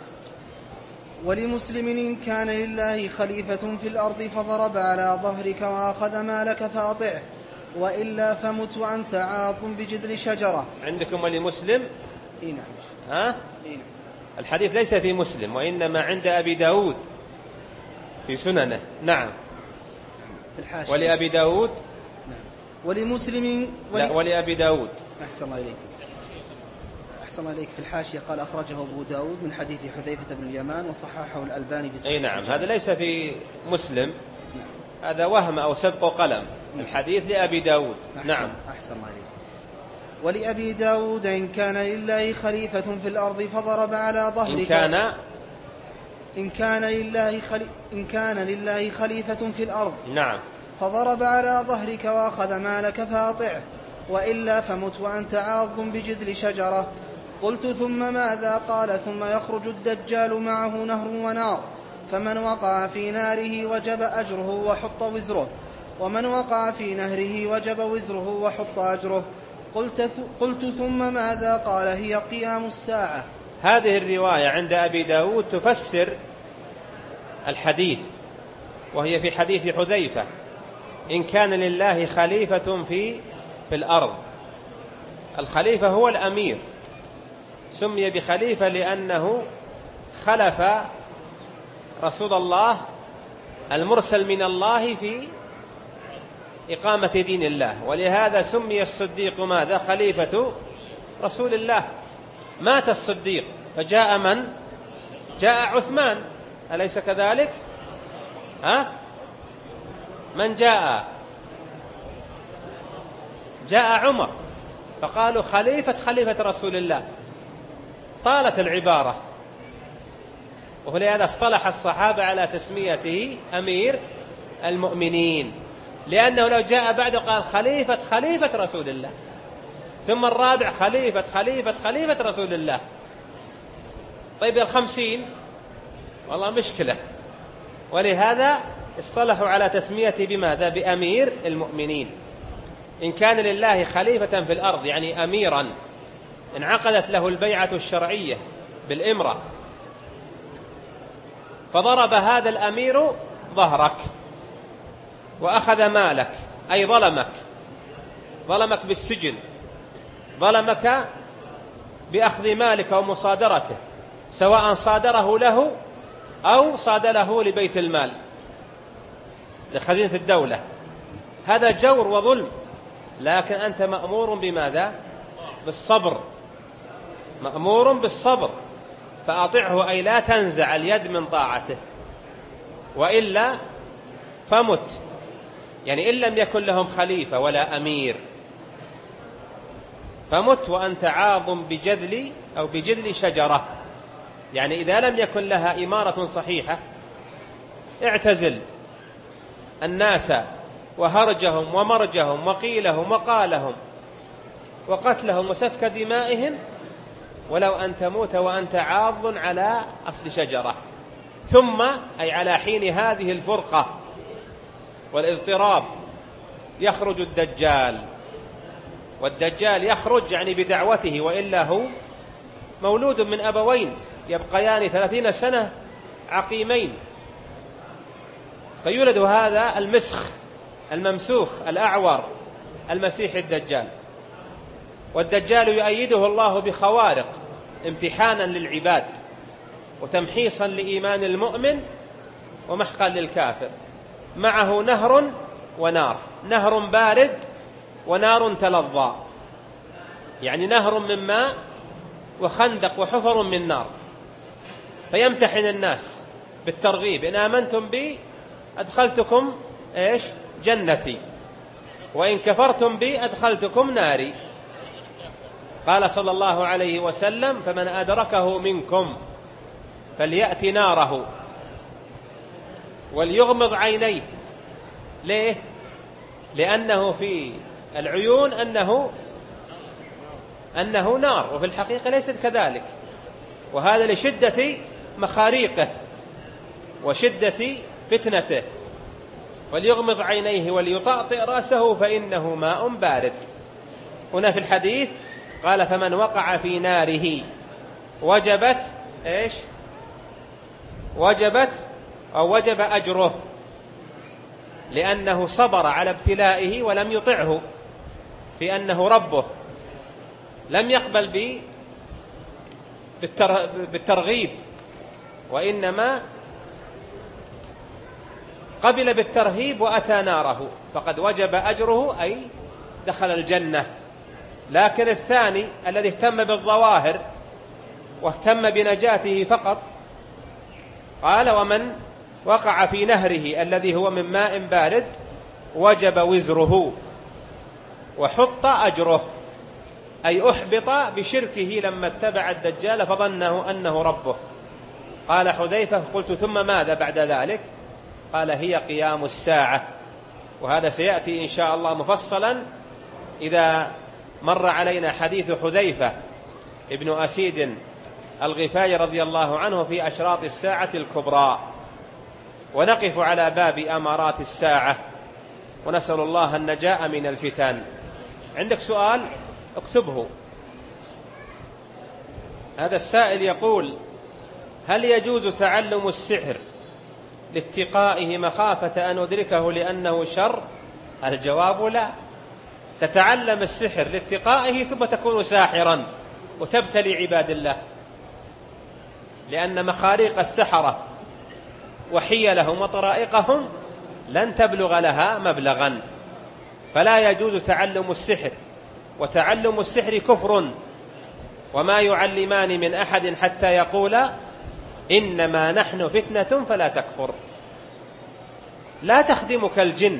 ولمسلم إن كان لله خليفة في الأرض فضرب على ظهرك وأخذ مالك فأطعه وإلا فمت وأنت عاض بجذر شجرة. عندكم ولمسلم؟ إيه نعم. ها؟ إيه نعم. الحديث ليس في مسلم وإنما عند أبي داود في سننه. نعم. في الحاشية. ولأبي داود. نعم. ولمسلم ولي... لا ولأبي داود. أحسن الله إليك. أحسن الله إليك. في الحاشية قال أخرجه أبو داود من حديث حذيفة بن اليمان وصححه الألباني في صحيح. أي نعم. هذا ليس في مسلم. نعم. هذا وهم أو سبق قلم. نعم. الحديث لأبي داود. أحسن. نعم. أحسن الله إليك. ولأبي داود إن كان لله خليفة في الأرض فضرب على ظهرك. إن كان إن كان لله خلي... إن كان لله خليفة في الأرض. نعم. فضرب على ظهرك وأخذ مالك فأطعه وإلا فمت وأنت عاض بجذر شجرة. قلت ثم ماذا؟ قال ثم يخرج الدجال معه نهر ونار، فمن وقع في ناره وجب أجره وحط وزره، ومن وقع في نهره وجب وزره وحط أجره. قلت, ث... قلت ثم ماذا؟ قال هي قيام الساعة. هذه الرواية عند أبي داود تفسر الحديث، وهي في حديث حذيفة: إن كان لله خليفة في في الأرض. الخليفة هو الأمير، سمي بخليفة لأنه خلف رسول الله المرسل من الله في إقامة دين الله، ولهذا سمي الصديق ماذا؟ خليفة رسول الله. مات الصديق فجاء من؟ جاء عثمان، أليس كذلك؟ ها؟ من جاء؟ جاء عمر، فقالوا خليفة خليفة رسول الله. طالت العبارة، ولهذا اصطلح الصحابة على تسميته أمير المؤمنين، لأنه لو جاء بعده قال خليفة خليفة رسول الله، ثم الرابع خليفة خليفة خليفة رسول الله. طيب الخمسين والله مشكلة، ولهذا اصطلحوا على تسميته بماذا؟ بأمير المؤمنين. إن كان لله خليفة في الأرض يعني أميرا انعقدت له البيعة الشرعية بالإمرة، فضرب هذا الأمير ظهرك وأخذ مالك، أي ظلمك، ظلمك بالسجن، ظلمك بأخذ مالك ومصادرته، سواء صادره له أو صادره لبيت المال لخزينة الدولة. هذا جور وظلم، لكن أنت مأمور بماذا؟ بالصبر، مأمور بالصبر، فأطعه أي لا تنزع اليد من طاعته، وإلا فمت. يعني إن لم يكن لهم خليفة ولا أمير فمت وأنت عاض بجذل أو بجذل شجرة. يعني إذا لم يكن لها إمارة صحيحة اعتزل الناس وهرجهم ومرجهم وقيلهم وقالهم وقتلهم وسفك دمائهم، ولو أن تموت وأنت عاض على أصل شجرة. ثم أي على حين هذه الفرقة والاضطراب يخرج الدجال، والدجال يخرج يعني بدعوته، وإلا هو مولود من أبوين يبقيان ثلاثين سنة عقيمين، فيولد هذا المسخ الممسوخ الأعور المسيح الدجال. والدجال يؤيده الله بخوارق امتحانا للعباد وتمحيصا لإيمان المؤمن ومحقا للكافر. معه نهر ونار، نهر بارد ونار تلظى، يعني نهر من ماء وخندق وحفر من نار، فيمتحن الناس بالترغيب: إن آمنتم بي أدخلتكم إيش جنتي، وإن كفرتم بي أدخلتكم ناري. قال صلى الله عليه وسلم: فمن أدركه منكم فليأت ناره وليغمض عينيه. ليه؟ لأنه في العيون أنه أنه نار، وفي الحقيقة ليست كذلك، وهذا لشدة مخاريقه وشدة فتنته. وليغمض عينيه وليطأطئ رأسه فإنه ماء بارد. هنا في الحديث قال: فمن وقع في ناره وجبت إيش وجبت أو وجب أجره، لأنه صبر على ابتلائه ولم يطعه في أنه ربه، لم يقبل بالترغيب، وإنما قبل بالترهيب وأتى ناره، فقد وجب أجره أي دخل الجنة. لكن الثاني الذي اهتم بالظواهر واهتم بنجاته فقط، قال: ومن وقع في نهره الذي هو من ماء بارد وجب وزره وحط أجره، أي أحبط بشركه لما اتبع الدجال فظنه أنه ربه. قال حذيفة: قلت ثم ماذا بعد ذلك؟ قال: هي قيام الساعة. وهذا سيأتي إن شاء الله مفصلا إذا مر علينا حديث حذيفة ابن أسيد الغفاري رضي الله عنه في أشراط الساعة الكبرى، ونقف على باب أمارات الساعة، ونسأل الله النجاة من الفتن. عندك سؤال اكتبه. هذا السائل يقول: هل يجوز تعلم السحر لاتقائه مخافة أن أدركه لأنه شر؟ الجواب لا. تتعلم السحر لاتقائه ثم تكون ساحرا وتبتلي عباد الله، لأن مخاريق السحرة وحيلهم وطرائقهم لن تبلغ لها مبلغا، فلا يجوز تعلم السحر. وتعلم السحر كفر، وما يعلمان من أحد حتى يقولا إنما نحن فتنة فلا تكفر. لا تخدمك الجن،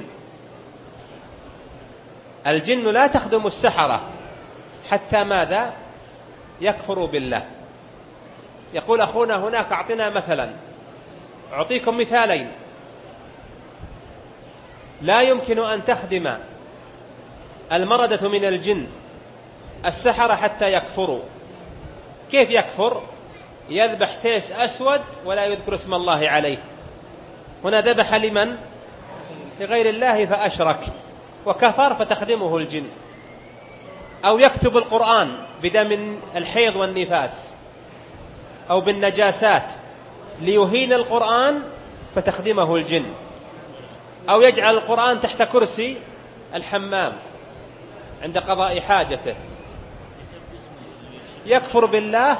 الجن لا تخدم السحرة حتى ماذا؟ يكفروا بالله. يقول أخونا هناك: أعطنا مثلا. أعطيكم مثالين. لا يمكن أن تخدم المردة من الجن السحرة حتى يكفروا. كيف يكفر؟ يذبح تيس أسود ولا يذكر اسم الله عليه. هنا ذبح لمن؟ لغير الله فأشرك وكفر، فتخدمه الجن. أو يكتب القرآن بدم الحيض والنفاس أو بالنجاسات ليهين القرآن، فتخدمه الجن. أو يجعل القرآن تحت كرسي الحمام عند قضاء حاجته، يكفر بالله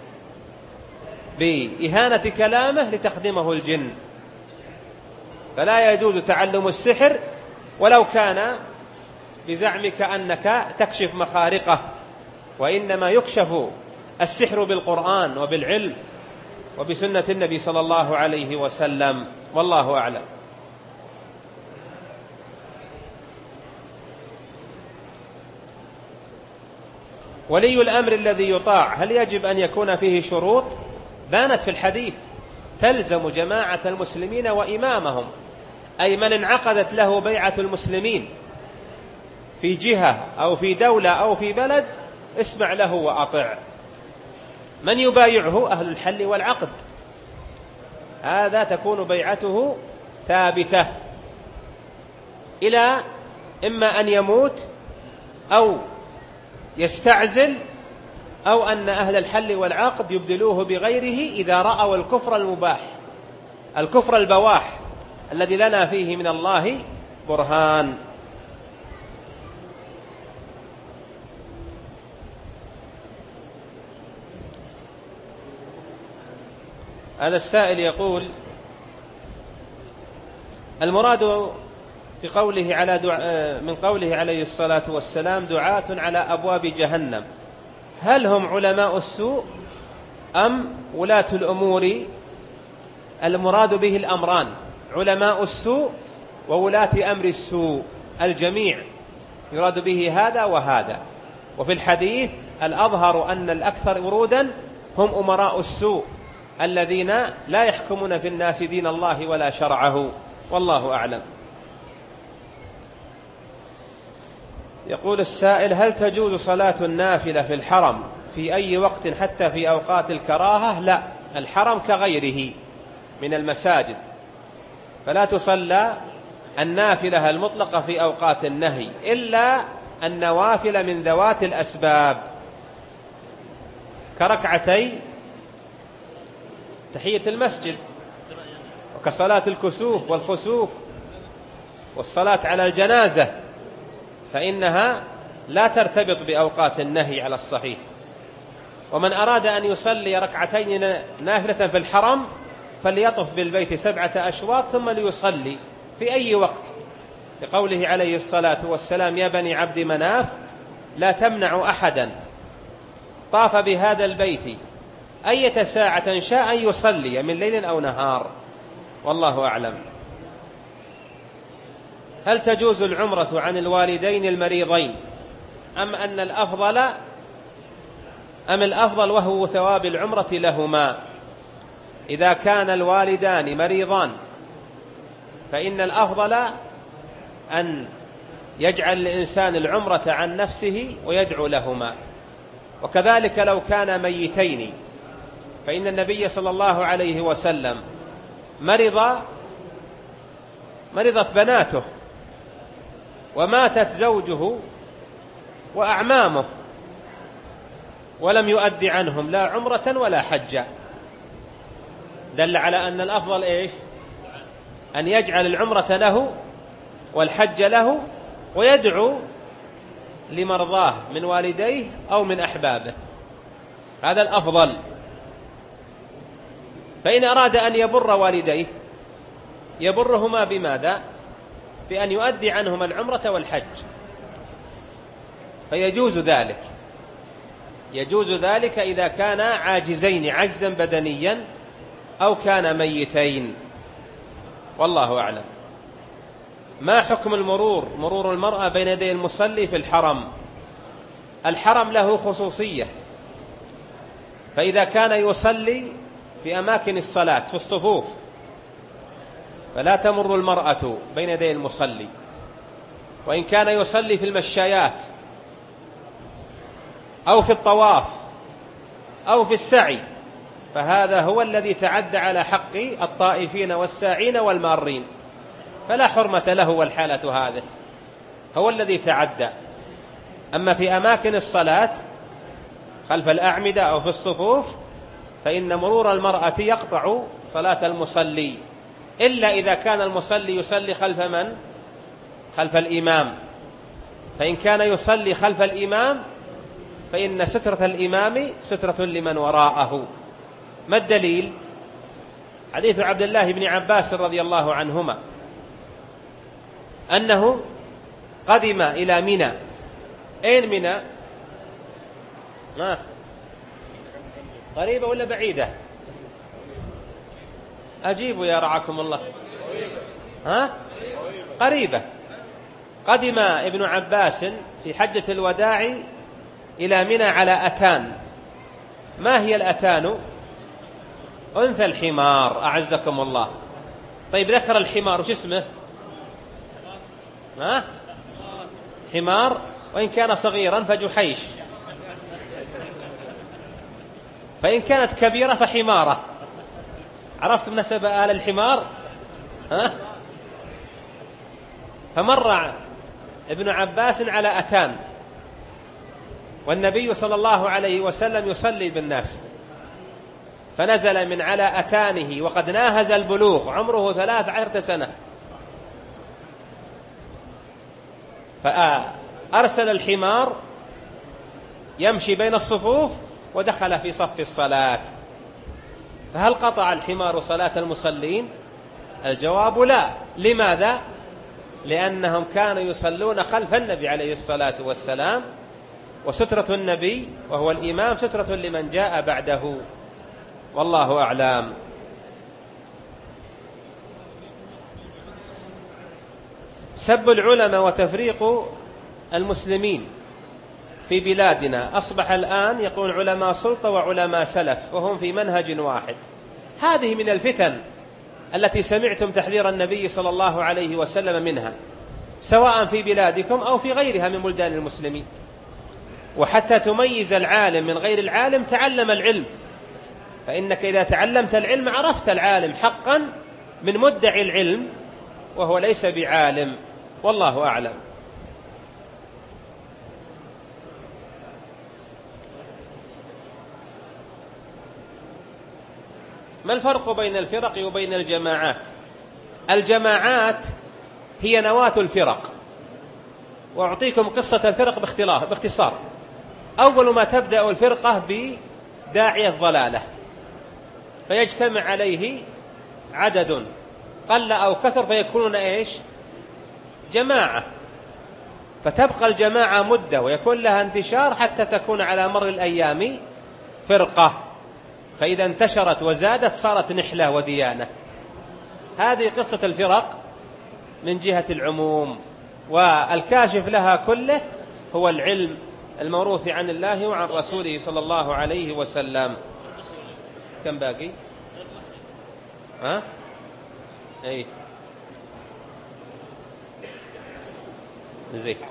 بإهانة كلامه لتخدمه الجن. فلا يجوز تعلم السحر ولو كان بزعمك أنك تكشف مخارقه، وإنما يكشف السحر بالقرآن وبالعلم وبسنة النبي صلى الله عليه وسلم، والله أعلم. ولي الأمر الذي يطاع هل يجب أن يكون فيه شروط؟ بانت في الحديث: تلزم جماعة المسلمين وإمامهم، أي من انعقدت له بيعة المسلمين في جهة أو في دولة أو في بلد اسمع له وأطع. من يبايعه؟ أهل الحل والعقد، هذا تكون بيعته ثابتة إلى إما أن يموت أو يستعزل، أو أن أهل الحل والعقد يبدلوه بغيره إذا رأوا الكفر المباح، الكفر البواح الذي لنا فيه من الله برهان. هذا السائل يقول: المراد بقوله على دعاء من قوله عليه الصلاة والسلام دعاة على أبواب جهنم، هل هم علماء السوء أم ولاة الأمور؟ المراد به الأمران: علماء السوء وولاة أمر السوء، الجميع يراد به هذا وهذا. وفي الحديث الأظهر أن الأكثر ورودا هم أمراء السوء الذين لا يحكمون في الناس دين الله ولا شرعه، والله أعلم. يقول السائل: هل تجوز صلاة النافلة في الحرم في أي وقت حتى في أوقات الكراهة؟ لا، الحرم كغيره من المساجد، فلا تصلى النافلة المطلقة في أوقات النهي إلا النوافل من ذوات الأسباب كركعتي تحية المسجد، وكصلاة الكسوف والخسوف والصلاة على الجنازة، فإنها لا ترتبط بأوقات النهي على الصحيح. ومن أراد أن يصلي ركعتين نافلة في الحرم فليطف بالبيت سبعة أشواط ثم ليصلي في أي وقت، لقوله عليه الصلاة والسلام: يا بني عبد مناف لا تمنعوا أحدا طاف بهذا البيت أية ساعة شاء أن يصلي من ليل أو نهار، والله أعلم. هل تجوز العمرة عن الوالدين المريضين أم أن الأفضل أم الأفضل وهو ثواب العمرة لهما؟ إذا كان الوالدان مريضان فإن الأفضل أن يجعل الإنسان العمرة عن نفسه ويدعو لهما، وكذلك لو كان ميتين، فإن النبي صلى الله عليه وسلم مرض مرضت بناته وماتت زوجه وأعمامه ولم يؤدي عنهم لا عمرة ولا حجة، دل على أن الأفضل إيش؟ أن يجعل العمرة له والحج له ويدعو لمرضاه من والديه أو من أحبابه، هذا الأفضل. فإن أراد أن يبر والديه يبرهما بماذا؟ بأن يؤدي عنهما العمرة والحج، فيجوز ذلك، يجوز ذلك إذا كانا عاجزين عجزا بدنيا أو كان ميتين، والله أعلم. ما حكم المرور مرور المرأة بين يدي المصلي في الحرم؟ الحرم له خصوصية، فإذا كان يصلي في أماكن الصلاة في الصفوف فلا تمر المرأة بين يدي المصلي، وإن كان يصلي في المشايات أو في الطواف أو في السعي فهذا هو الذي تعدى على حق الطائفين والساعين والمارين، فلا حرمة له والحالة هذه، هو الذي تعدى. أما في أماكن الصلاة خلف الأعمدة أو في الصفوف فإن مرور المرأة يقطع صلاة المصلي، إلا إذا كان المصلي يصلي خلف من؟ خلف الإمام، فإن كان يصلي خلف الإمام فإن سترة الإمام سترة لمن وراءه. ما الدليل؟ حديث عبد الله بن عباس رضي الله عنهما أنه قدم إلى منى. أين منى؟ آه. قريبة ولا بعيدة؟ أجيبوا يا رعاكم الله. ها؟ قريبة. قدم ابن عباس في حجة الوداع إلى منى على أتان. ما هي الأتان؟ أنثى الحمار، أعزكم الله. طيب ذكر الحمار وش اسمه؟ ها؟ حمار، وإن كان صغيرا فجحيش، فإن كانت كبيرة فحمارة. عرفت نسب آل الحمار؟ ها؟ فمر ابن عباس على أتان، والنبي صلى الله عليه وسلم يصلي بالناس، فنزل من على أتانه وقد ناهز البلوغ، عمره ثلاث عشرة سنة، فأرسل الحمار يمشي بين الصفوف ودخل في صف الصلاة. فهل قطع الحمار صلاة المصلين؟ الجواب لا. لماذا؟ لأنهم كانوا يصلون خلف النبي عليه الصلاة والسلام، وسترة النبي وهو الإمام سترة لمن جاء بعده، والله أعلم. سب العلماء وتفريق المسلمين في بلادنا أصبح الآن يقول علماء سلطة وعلماء سلف، وهم في منهج واحد. هذه من الفتن التي سمعتم تحذير النبي صلى الله عليه وسلم منها، سواء في بلادكم أو في غيرها من بلدان المسلمين. وحتى تميز العالم من غير العالم تعلم العلم، فإنك إذا تعلمت العلم عرفت العالم حقا من مدعي العلم وهو ليس بعالم، والله أعلم. ما الفرق بين الفرق وبين الجماعات؟ الجماعات هي نواة الفرق، وأعطيكم قصة الفرق باختصار. أول ما تبدأ الفرقة بداعية الضلالة، فيجتمع عليه عدد قل أو كثر فيكونون إيش؟ جماعة. فتبقى الجماعة مدة ويكون لها انتشار حتى تكون على مر الأيام فرقة، فإذا انتشرت وزادت صارت نحلة وديانة. هذه قصة الفرق من جهة العموم، والكاشف لها كله هو العلم الموروث عن الله وعن رسوله صلى الله عليه وسلم. كم باقي؟ ها؟ أي زي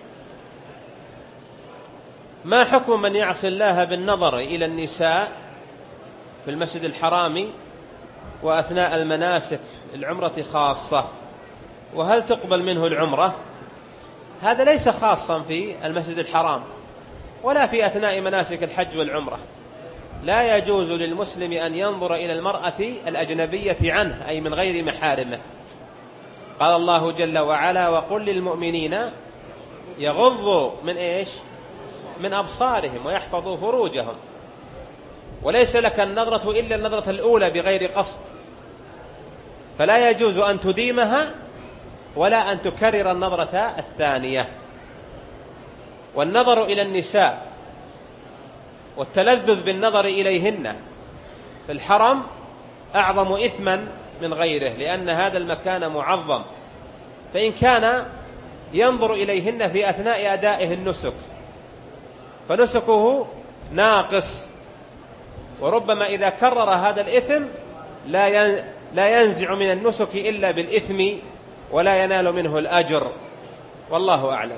ما حكم من يعصي الله بالنظر إلى النساء في المسجد الحرام وأثناء المناسك العمرة خاصة، وهل تقبل منه العمرة؟ هذا ليس خاصا في المسجد الحرام ولا في أثناء مناسك الحج والعمرة. لا يجوز للمسلم أن ينظر إلى المرأة الأجنبية عنه، أي من غير محارمه. قال الله جل وعلا: وقل للمؤمنين يغضوا من إيش؟ من أبصارهم ويحفظوا فروجهم. وليس لك النظرة إلا النظرة الأولى بغير قصد، فلا يجوز أن تديمها ولا أن تكرر النظرة الثانية. والنظر إلى النساء والتلذذ بالنظر إليهن في الحرم أعظم إثما من غيره، لأن هذا المكان معظم. فإن كان ينظر إليهن في أثناء أدائه النسك فنسكه ناقص، وربما إذا كرر هذا الإثم لا ينزع من النسك إلا بالإثم ولا ينال منه الأجر، والله أعلم.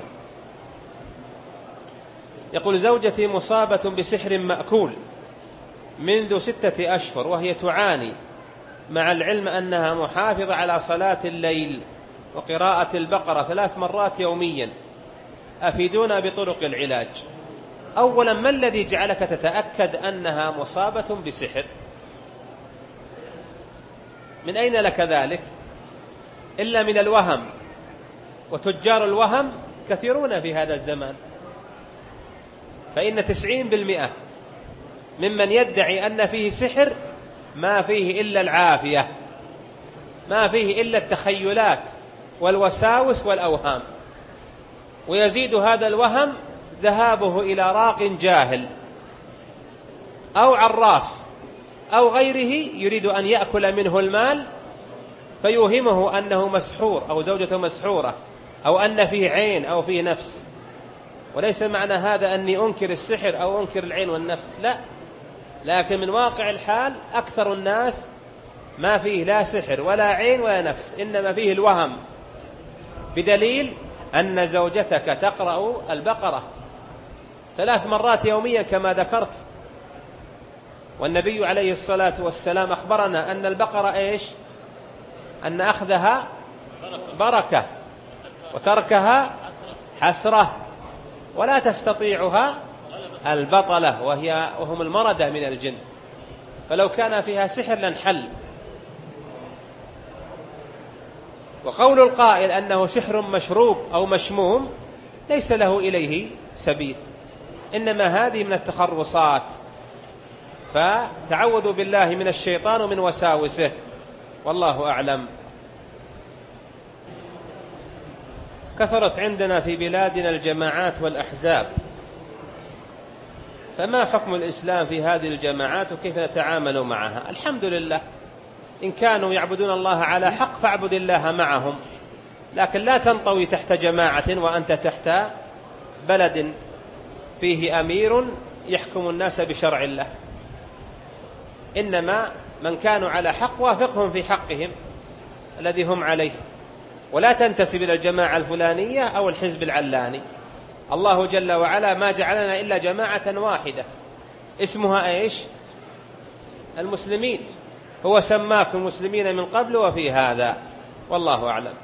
يقول: زوجتي مصابة بسحر مأكول منذ ستة أشهر، وهي تعاني، مع العلم أنها محافظة على صلاة الليل وقراءة البقرة ثلاث مرات يوميا. أفيدونا بطرق العلاج. أولا، ما الذي جعلك تتأكد أنها مصابة بسحر؟ من أين لك ذلك؟ إلا من الوهم، وتجار الوهم كثيرون في هذا الزمان. فإن تسعين بالمئة ممن يدعي أن فيه سحر ما فيه إلا العافية، ما فيه إلا التخيلات والوساوس والأوهام. ويزيد هذا الوهم ذهابه إلى راق جاهل أو عراف أو غيره يريد أن يأكل منه المال فيوهمه أنه مسحور أو زوجته مسحورة أو أن فيه عين أو فيه نفس. وليس معنى هذا أني أنكر السحر أو أنكر العين والنفس، لا، لكن من واقع الحال أكثر الناس ما فيه لا سحر ولا عين ولا نفس، إنما فيه الوهم، بدليل أن زوجتك تقرأ البقرة ثلاث مرات يوميا كما ذكرت، والنبي عليه الصلاة والسلام أخبرنا أن البقرة إيش؟ أن أخذها بركة وتركها حسرة، ولا تستطيعها البطلة وهي وهم المردة من الجن، فلو كان فيها سحر لانحل. وقول القائل أنه سحر مشروب أو مشموم ليس له إليه سبيل، إنما هذه من التخرصات، فتعوذوا بالله من الشيطان ومن وساوسه، والله أعلم. كثرت عندنا في بلادنا الجماعات والأحزاب، فما حكم الإسلام في هذه الجماعات وكيف نتعامل معها؟ الحمد لله، إن كانوا يعبدون الله على حق فاعبد الله معهم، لكن لا تنطوي تحت جماعة وأنت تحت بلد فيه أمير يحكم الناس بشرع الله، إنما من كانوا على حق وافقهم في حقهم الذي هم عليه، ولا تنتسب إلى الجماعة الفلانية أو الحزب العلاني. الله جل وعلا ما جعلنا إلا جماعة واحدة اسمها إيش؟ المسلمين، هو سماكم مسلمين من قبل وفي هذا، والله أعلم.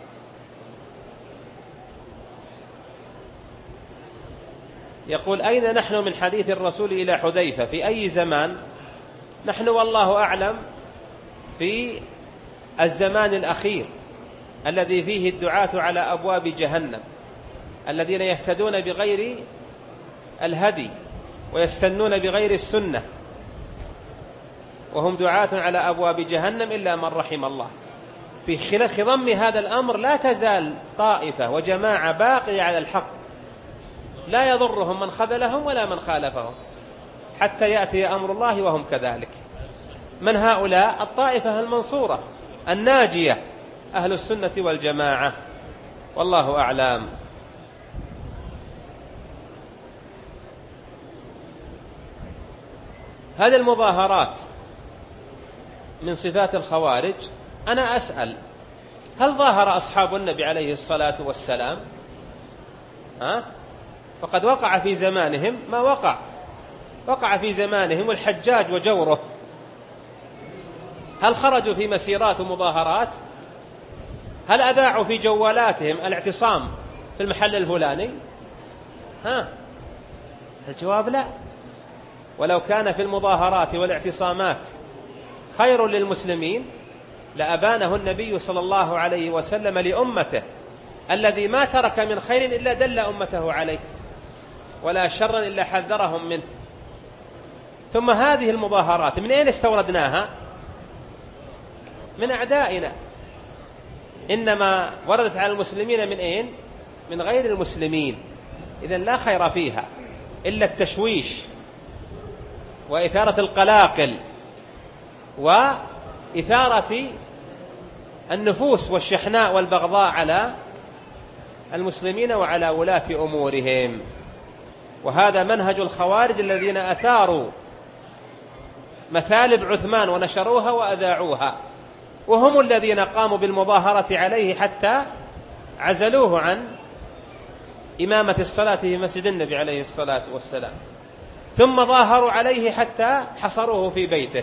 يقول: أين نحن من حديث الرسول إلى حذيفة؟ في أي زمان؟ نحن والله أعلم في الزمان الأخير الذي فيه الدعاة على أبواب جهنم، الذين يهتدون بغير الهدي ويستنون بغير السنة، وهم دعاة على أبواب جهنم إلا من رحم الله. في خضم هذا الأمر لا تزال طائفة وجماعة باقية على الحق، لا يضرهم من خذلهم ولا من خالفهم حتى يأتي أمر الله وهم كذلك. من هؤلاء؟ الطائفة المنصورة الناجية، أهل السنة والجماعة، والله أعلم. هذه المظاهرات من صفات الخوارج. أنا أسأل: هل ظاهر أصحاب النبي عليه الصلاة والسلام؟ ها؟ فقد وقع في زمانهم ما وقع، وقع في زمانهم الحجاج وجوره. هل خرجوا في مسيرات ومظاهرات؟ هل أذاعوا في جوالاتهم الاعتصام في المحل الفلاني؟ ها؟ الجواب لا. ولو كان في المظاهرات والاعتصامات خير للمسلمين لأبانه النبي صلى الله عليه وسلم لأمته، الذي ما ترك من خير إلا دل أمته عليه، ولا شر إلا حذرهم منه. ثم هذه المظاهرات من أين استوردناها؟ من أعدائنا، إنما وردت على المسلمين من أين؟ من غير المسلمين. إذن لا خير فيها إلا التشويش وإثارة القلاقل وإثارة النفوس والشحناء والبغضاء على المسلمين وعلى ولاة أمورهم. وهذا منهج الخوارج الذين أثاروا مثالب عثمان ونشروها وأذاعوها، وهم الذين قاموا بالمظاهرة عليه حتى عزلوه عن إمامة الصلاة في مسجد النبي عليه الصلاة والسلام، ثم ظاهروا عليه حتى حصروه في بيته،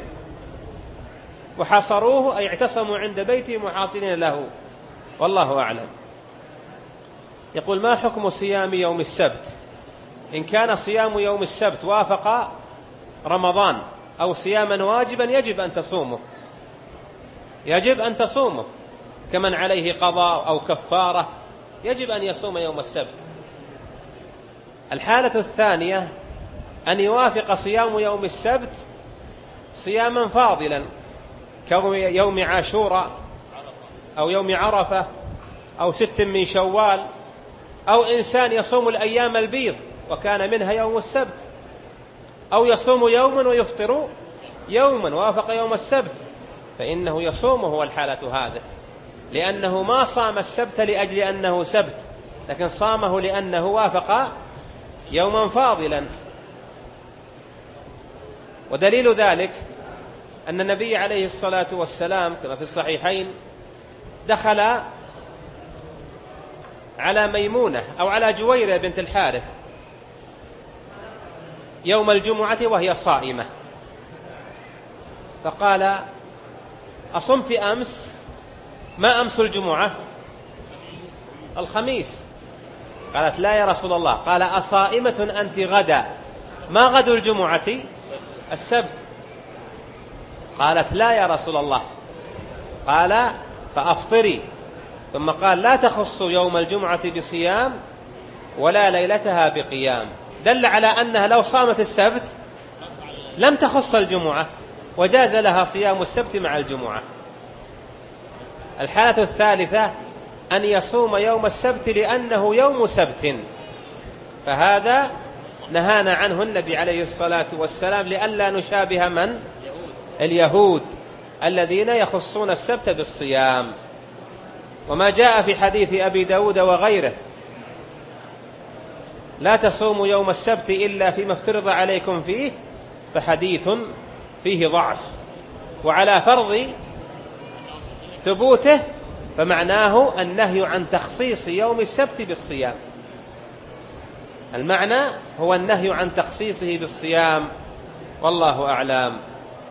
وحصروه أي اعتصموا عند بيته محاصرين له، والله أعلم. يقول: ما حكم صيام يوم السبت؟ إن كان صيام يوم السبت وافق رمضان أو صياما واجبا يجب أن تصومه، يجب أن تصومه، كمن عليه قضاء أو كفارة يجب أن يصوم يوم السبت. الحالة الثانية أن يوافق صيام يوم السبت صياما فاضلا كيوم عاشوراء أو يوم عرفة أو ست من شوال أو إنسان يصوم الأيام البيض وكان منها يوم السبت، أو يصوم يوما ويفطر يوما وافق يوم السبت، فإنه يصومه هو الحالة هذه، لأنه ما صام السبت لأجل أنه سبت، لكن صامه لأنه وافق يوما فاضلا. ودليل ذلك أن النبي عليه الصلاة والسلام كما في الصحيحين دخل على ميمونة أو على جويرة بنت الحارث يوم الجمعة وهي صائمة، فقال: أصمت أمس؟ ما أمس الجمعة؟ الخميس. قالت: لا يا رسول الله. قال: أصائمة أنت غدا؟ ما غد الجمعة؟ السبت. قالت: لا يا رسول الله. قال: فأفطري. ثم قال: لا تخص يوم الجمعة بصيام ولا ليلتها بقيام، دل على أنها لو صامت السبت لم تخص الجمعة وجاز لها صيام السبت مع الجمعة. الحالة الثالثة أن يصوم يوم السبت لأنه يوم سبت، فهذا نهانا عنه النبي عليه الصلاة والسلام لئلا نشابه من؟ اليهود الذين يخصون السبت بالصيام. وما جاء في حديث أبي داود وغيره: لا تصوموا يوم السبت إلا فيما افترض عليكم فيه، فحديث فيه ضعف، وعلى فرض ثبوته فمعناه النهي عن تخصيص يوم السبت بالصيام. المعنى هو النهي عن تخصيصه بالصيام، والله أعلم.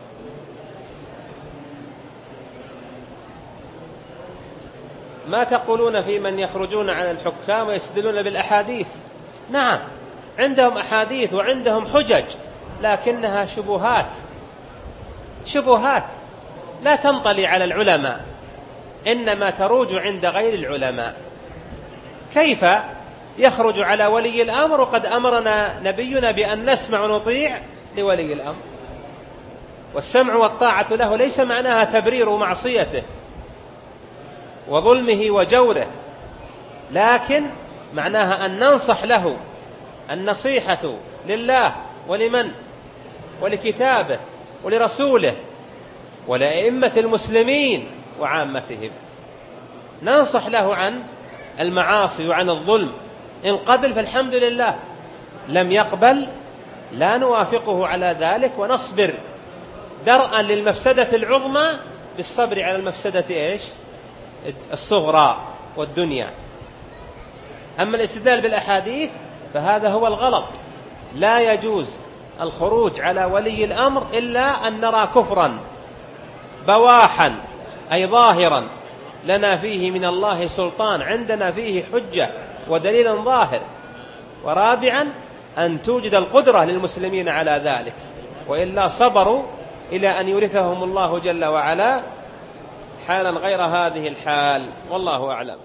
ما تقولون في من يخرجون على الحكام ويستدلون بالأحاديث؟ نعم، عندهم أحاديث وعندهم حجج، لكنها شبهات شبهات لا تنطلي على العلماء، إنما تروج عند غير العلماء. كيف يخرج على ولي الأمر وقد أمرنا نبينا بأن نسمع ونطيع لولي الأمر؟ والسمع والطاعة له ليس معناها تبرير معصيته وظلمه وجوره، لكن معناها أن ننصح له النصيحة لله ولمن؟ ولكتابه ولرسوله ولأئمة المسلمين وعامتهم، ننصح له عن المعاصي وعن الظلم. إن قبل فالحمد لله، لم يقبل لا نوافقه على ذلك ونصبر درءا للمفسدة العظمى بالصبر على المفسدة إيش؟ الصغرى والدنيا. أما الاستدلال بالأحاديث فهذا هو الغلط. لا يجوز الخروج على ولي الأمر إلا أن نرى كفرا بواحا أي ظاهرا لنا فيه من الله سلطان، عندنا فيه حجة ودليل ظاهر. ورابعا أن توجد القدرة للمسلمين على ذلك، وإلا صبروا إلى أن يورثهم الله جل وعلا حالا غير هذه الحال، والله أعلم.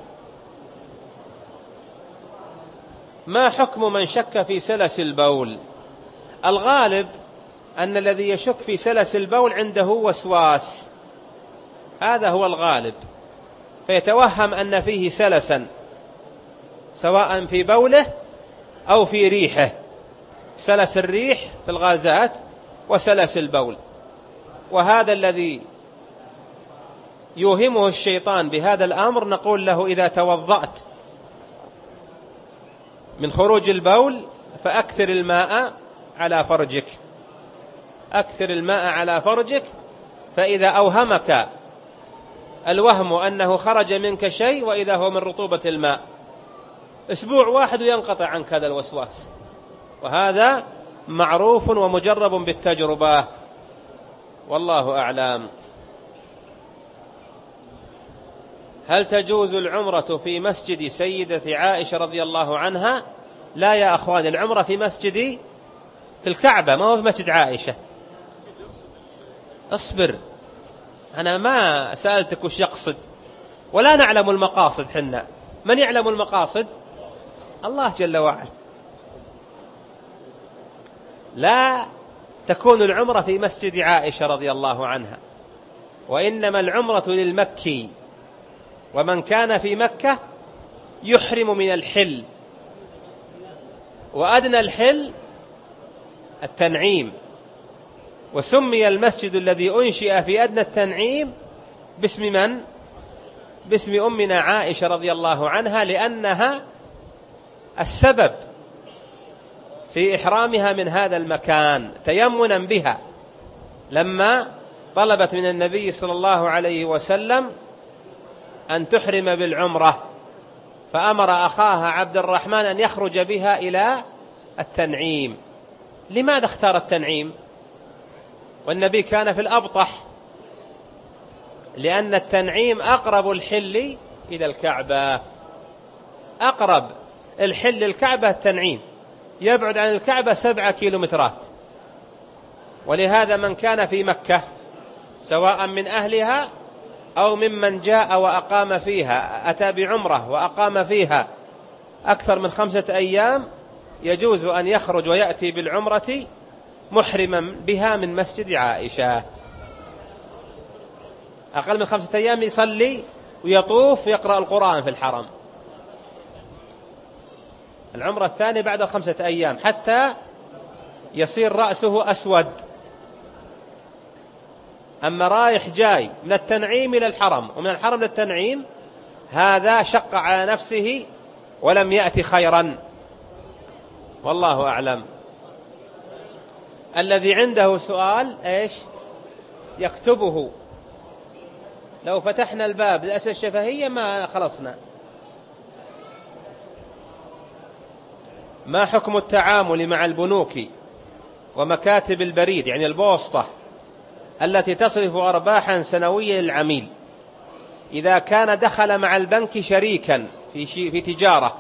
ما حكم من شك في سلس البول؟ الغالب أن الذي يشك في سلس البول عنده وسواس، هذا هو الغالب، فيتوهم أن فيه سلسا سواء في بوله أو في ريحه، سلس الريح في الغازات وسلس البول. وهذا الذي يوهمه الشيطان بهذا الأمر نقول له: إذا توضأت من خروج البول فأكثر الماء على فرجك، أكثر الماء على فرجك، فإذا أوهمك الوهم أنه خرج منك شيء وإذا هو من رطوبة الماء، أسبوع واحد ينقطع عنك هذا الوسواس، وهذا معروف ومجرب بالتجربة، والله أعلم. هل تجوز العمرة في مسجد سيدة عائشة رضي الله عنها؟ لا يا أخوان، العمرة في مسجد في الكعبة، ما هو في مسجد عائشة. اصبر، أنا ما سألتك وش يقصد، ولا نعلم المقاصد حنا، من يعلم المقاصد؟ الله جل وعلا. لا تكون العمرة في مسجد عائشة رضي الله عنها، وإنما العمرة للمكي، ومن كان في مكة يحرم من الحل، وأدنى الحل التنعيم، وسمي المسجد الذي أنشئ في أدنى التنعيم باسم من؟ باسم أمنا عائشة رضي الله عنها، لأنها السبب في إحرامها من هذا المكان تيمنا بها لما طلبت من النبي صلى الله عليه وسلم أن تحرم بالعمرة، فأمر أخاها عبد الرحمن أن يخرج بها إلى التنعيم. لماذا اختار التنعيم والنبي كان في الأبطح؟ لأن التنعيم أقرب الحل إلى الكعبة، أقرب الحل للكعبة التنعيم، يبعد عن الكعبة سبعة كيلومترات. ولهذا من كان في مكة سواء من أهلها أو ممن جاء وأقام فيها، أتى بعمرة وأقام فيها أكثر من خمسة أيام، يجوز أن يخرج ويأتي بالعمرة محرما بها من مسجد عائشة. أقل من خمسة أيام يصلي ويطوف ويقرأ القرآن في الحرم. العمرة الثانية بعد خمسة أيام حتى يصير رأسه أسود. أما رايح جاي من التنعيم إلى الحرم ومن الحرم للتنعيم، هذا شق على نفسه ولم يأتي خيرا، والله أعلم. الذي عنده سؤال إيش يكتبه، لو فتحنا الباب للأسئلة الشفهية ما خلصنا. ما حكم التعامل مع البنوك ومكاتب البريد يعني البوسطة التي تصرف أرباحا سنوية للعميل إذا كان دخل مع البنك شريكا في, في تجارة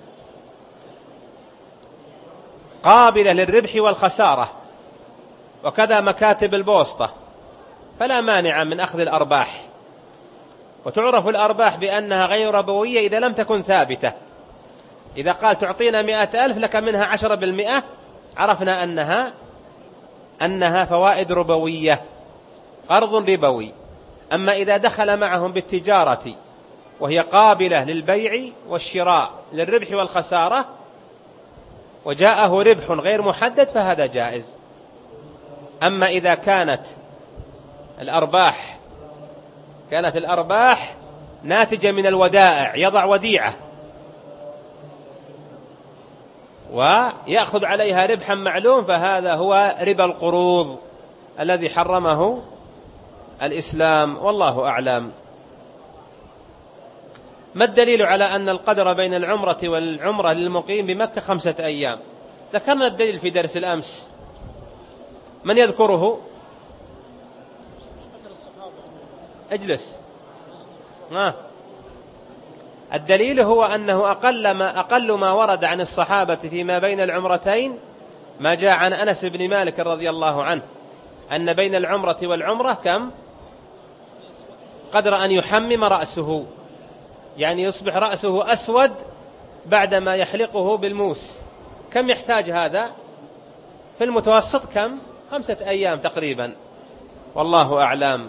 قابلة للربح والخسارة، وكذا مكاتب البوسطة، فلا مانع من أخذ الأرباح، وتعرف الأرباح بأنها غير ربوية إذا لم تكن ثابتة. إذا قال تعطينا مئة ألف لك منها عشرة بالمئة، عرفنا أنها أنها فوائد ربوية، قرض ربوي. أما إذا دخل معهم بالتجارة وهي قابلة للبيع والشراء للربح والخسارة وجاءه ربح غير محدد فهذا جائز. أما إذا كانت الأرباح كانت الأرباح ناتجة من الودائع، يضع وديعة ويأخذ عليها ربحا معلوم، فهذا هو ربا القروض الذي حرمه الإسلام، والله أعلم. ما الدليل على أن القدر بين العمرة والعمرة للمقيم بمكة خمسة أيام؟ ذكرنا الدليل في درس الأمس، من يذكره؟ اجلس. آه. الدليل هو أنه أقل ما, أقل ما ورد عن الصحابة فيما بين العمرتين ما جاء عن أنس بن مالك رضي الله عنه أن بين العمرة والعمرة كم؟ قدر أن يحمم رأسه، يعني يصبح رأسه أسود بعدما يحلقه بالموس. كم يحتاج هذا؟ في المتوسط كم؟ خمسة أيام تقريبا، والله أعلم.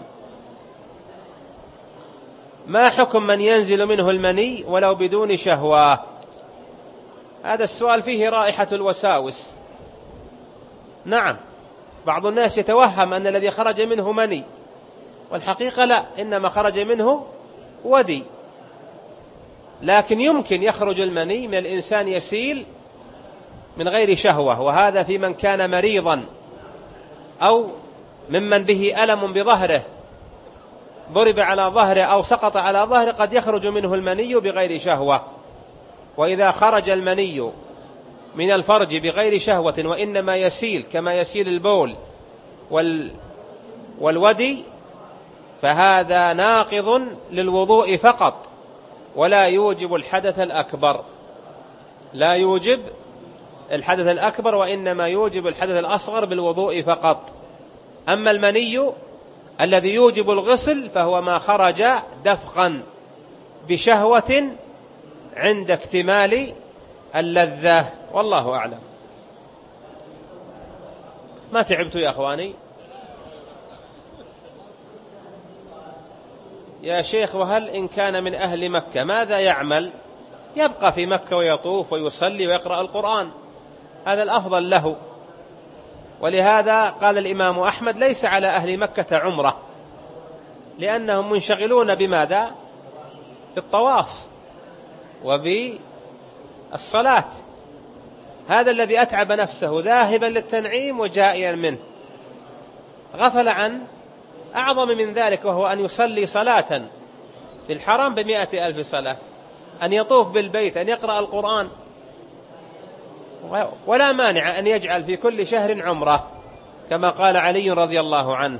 ما حكم من ينزل منه المني ولو بدون شهوة؟ هذا السؤال فيه رائحة الوساوس. نعم، بعض الناس يتوهم أن الذي خرج منه مني، والحقيقة لا، إنما خرج منه ودي. لكن يمكن يخرج المني من الإنسان يسيل من غير شهوة، وهذا في من كان مريضا أو ممن به ألم بظهره، ضرب على ظهره أو سقط على ظهره، قد يخرج منه المني بغير شهوة. وإذا خرج المني من الفرج بغير شهوة وإنما يسيل كما يسيل البول وال والودي، فهذا ناقض للوضوء فقط، ولا يوجب الحدث الأكبر، لا يوجب الحدث الأكبر، وإنما يوجب الحدث الأصغر بالوضوء فقط. أما المني الذي يوجب الغسل فهو ما خرج دفقا بشهوة عند اكتمال اللذة، والله أعلم. ما تعبتوا يا أخواني؟ يا شيخ، وهل إن كان من أهل مكة ماذا يعمل يبقى في مكة ويطوف ويصلي ويقرأ القرآن، هذا الأفضل له. ولهذا قال الإمام أحمد ليس على أهل مكة عمرة، لأنهم منشغلون بماذا؟ بالطواف وبالصلاة. هذا الذي أتعب نفسه ذاهبا للتنعيم وجائيا منه غفل عن أعظم من ذلك، وهو أن يصلي صلاة في الحرم بمئة ألف صلاة، أن يطوف بالبيت، أن يقرأ القرآن. ولا مانع أن يجعل في كل شهر عمرة كما قال علي رضي الله عنه.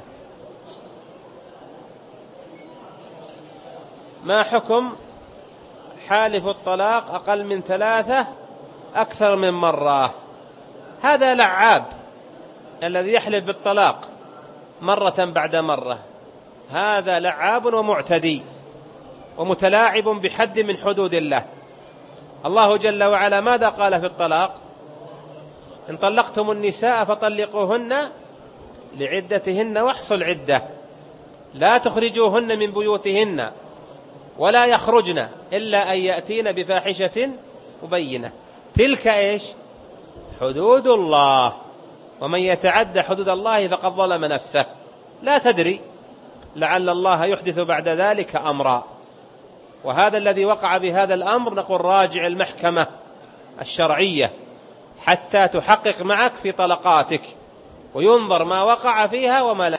ما حكم حالف الطلاق أقل من ثلاثة أكثر من مرة؟ هذا لعاب الذي يحلف بالطلاق مرة بعد مرة، هذا لعاب ومعتدي ومتلاعب بحد من حدود الله. الله جل وعلا ماذا قال في الطلاق؟ إن طلقتم النساء فطلقوهن لعدتهن واحصوا العدة، لا تخرجوهن من بيوتهن ولا يخرجن إلا أن يأتين بفاحشة مبينة. تلك إيش؟ حدود الله، ومن يتعد حدود الله فقد ظلم نفسه. لا تدري، لعل الله يحدث بعد ذلك أمرا. وهذا الذي وقع بهذا الأمر نقول راجع المحكمة الشرعية حتى تحقق معك في طلقاتك، وينظر ما وقع فيها وما لا.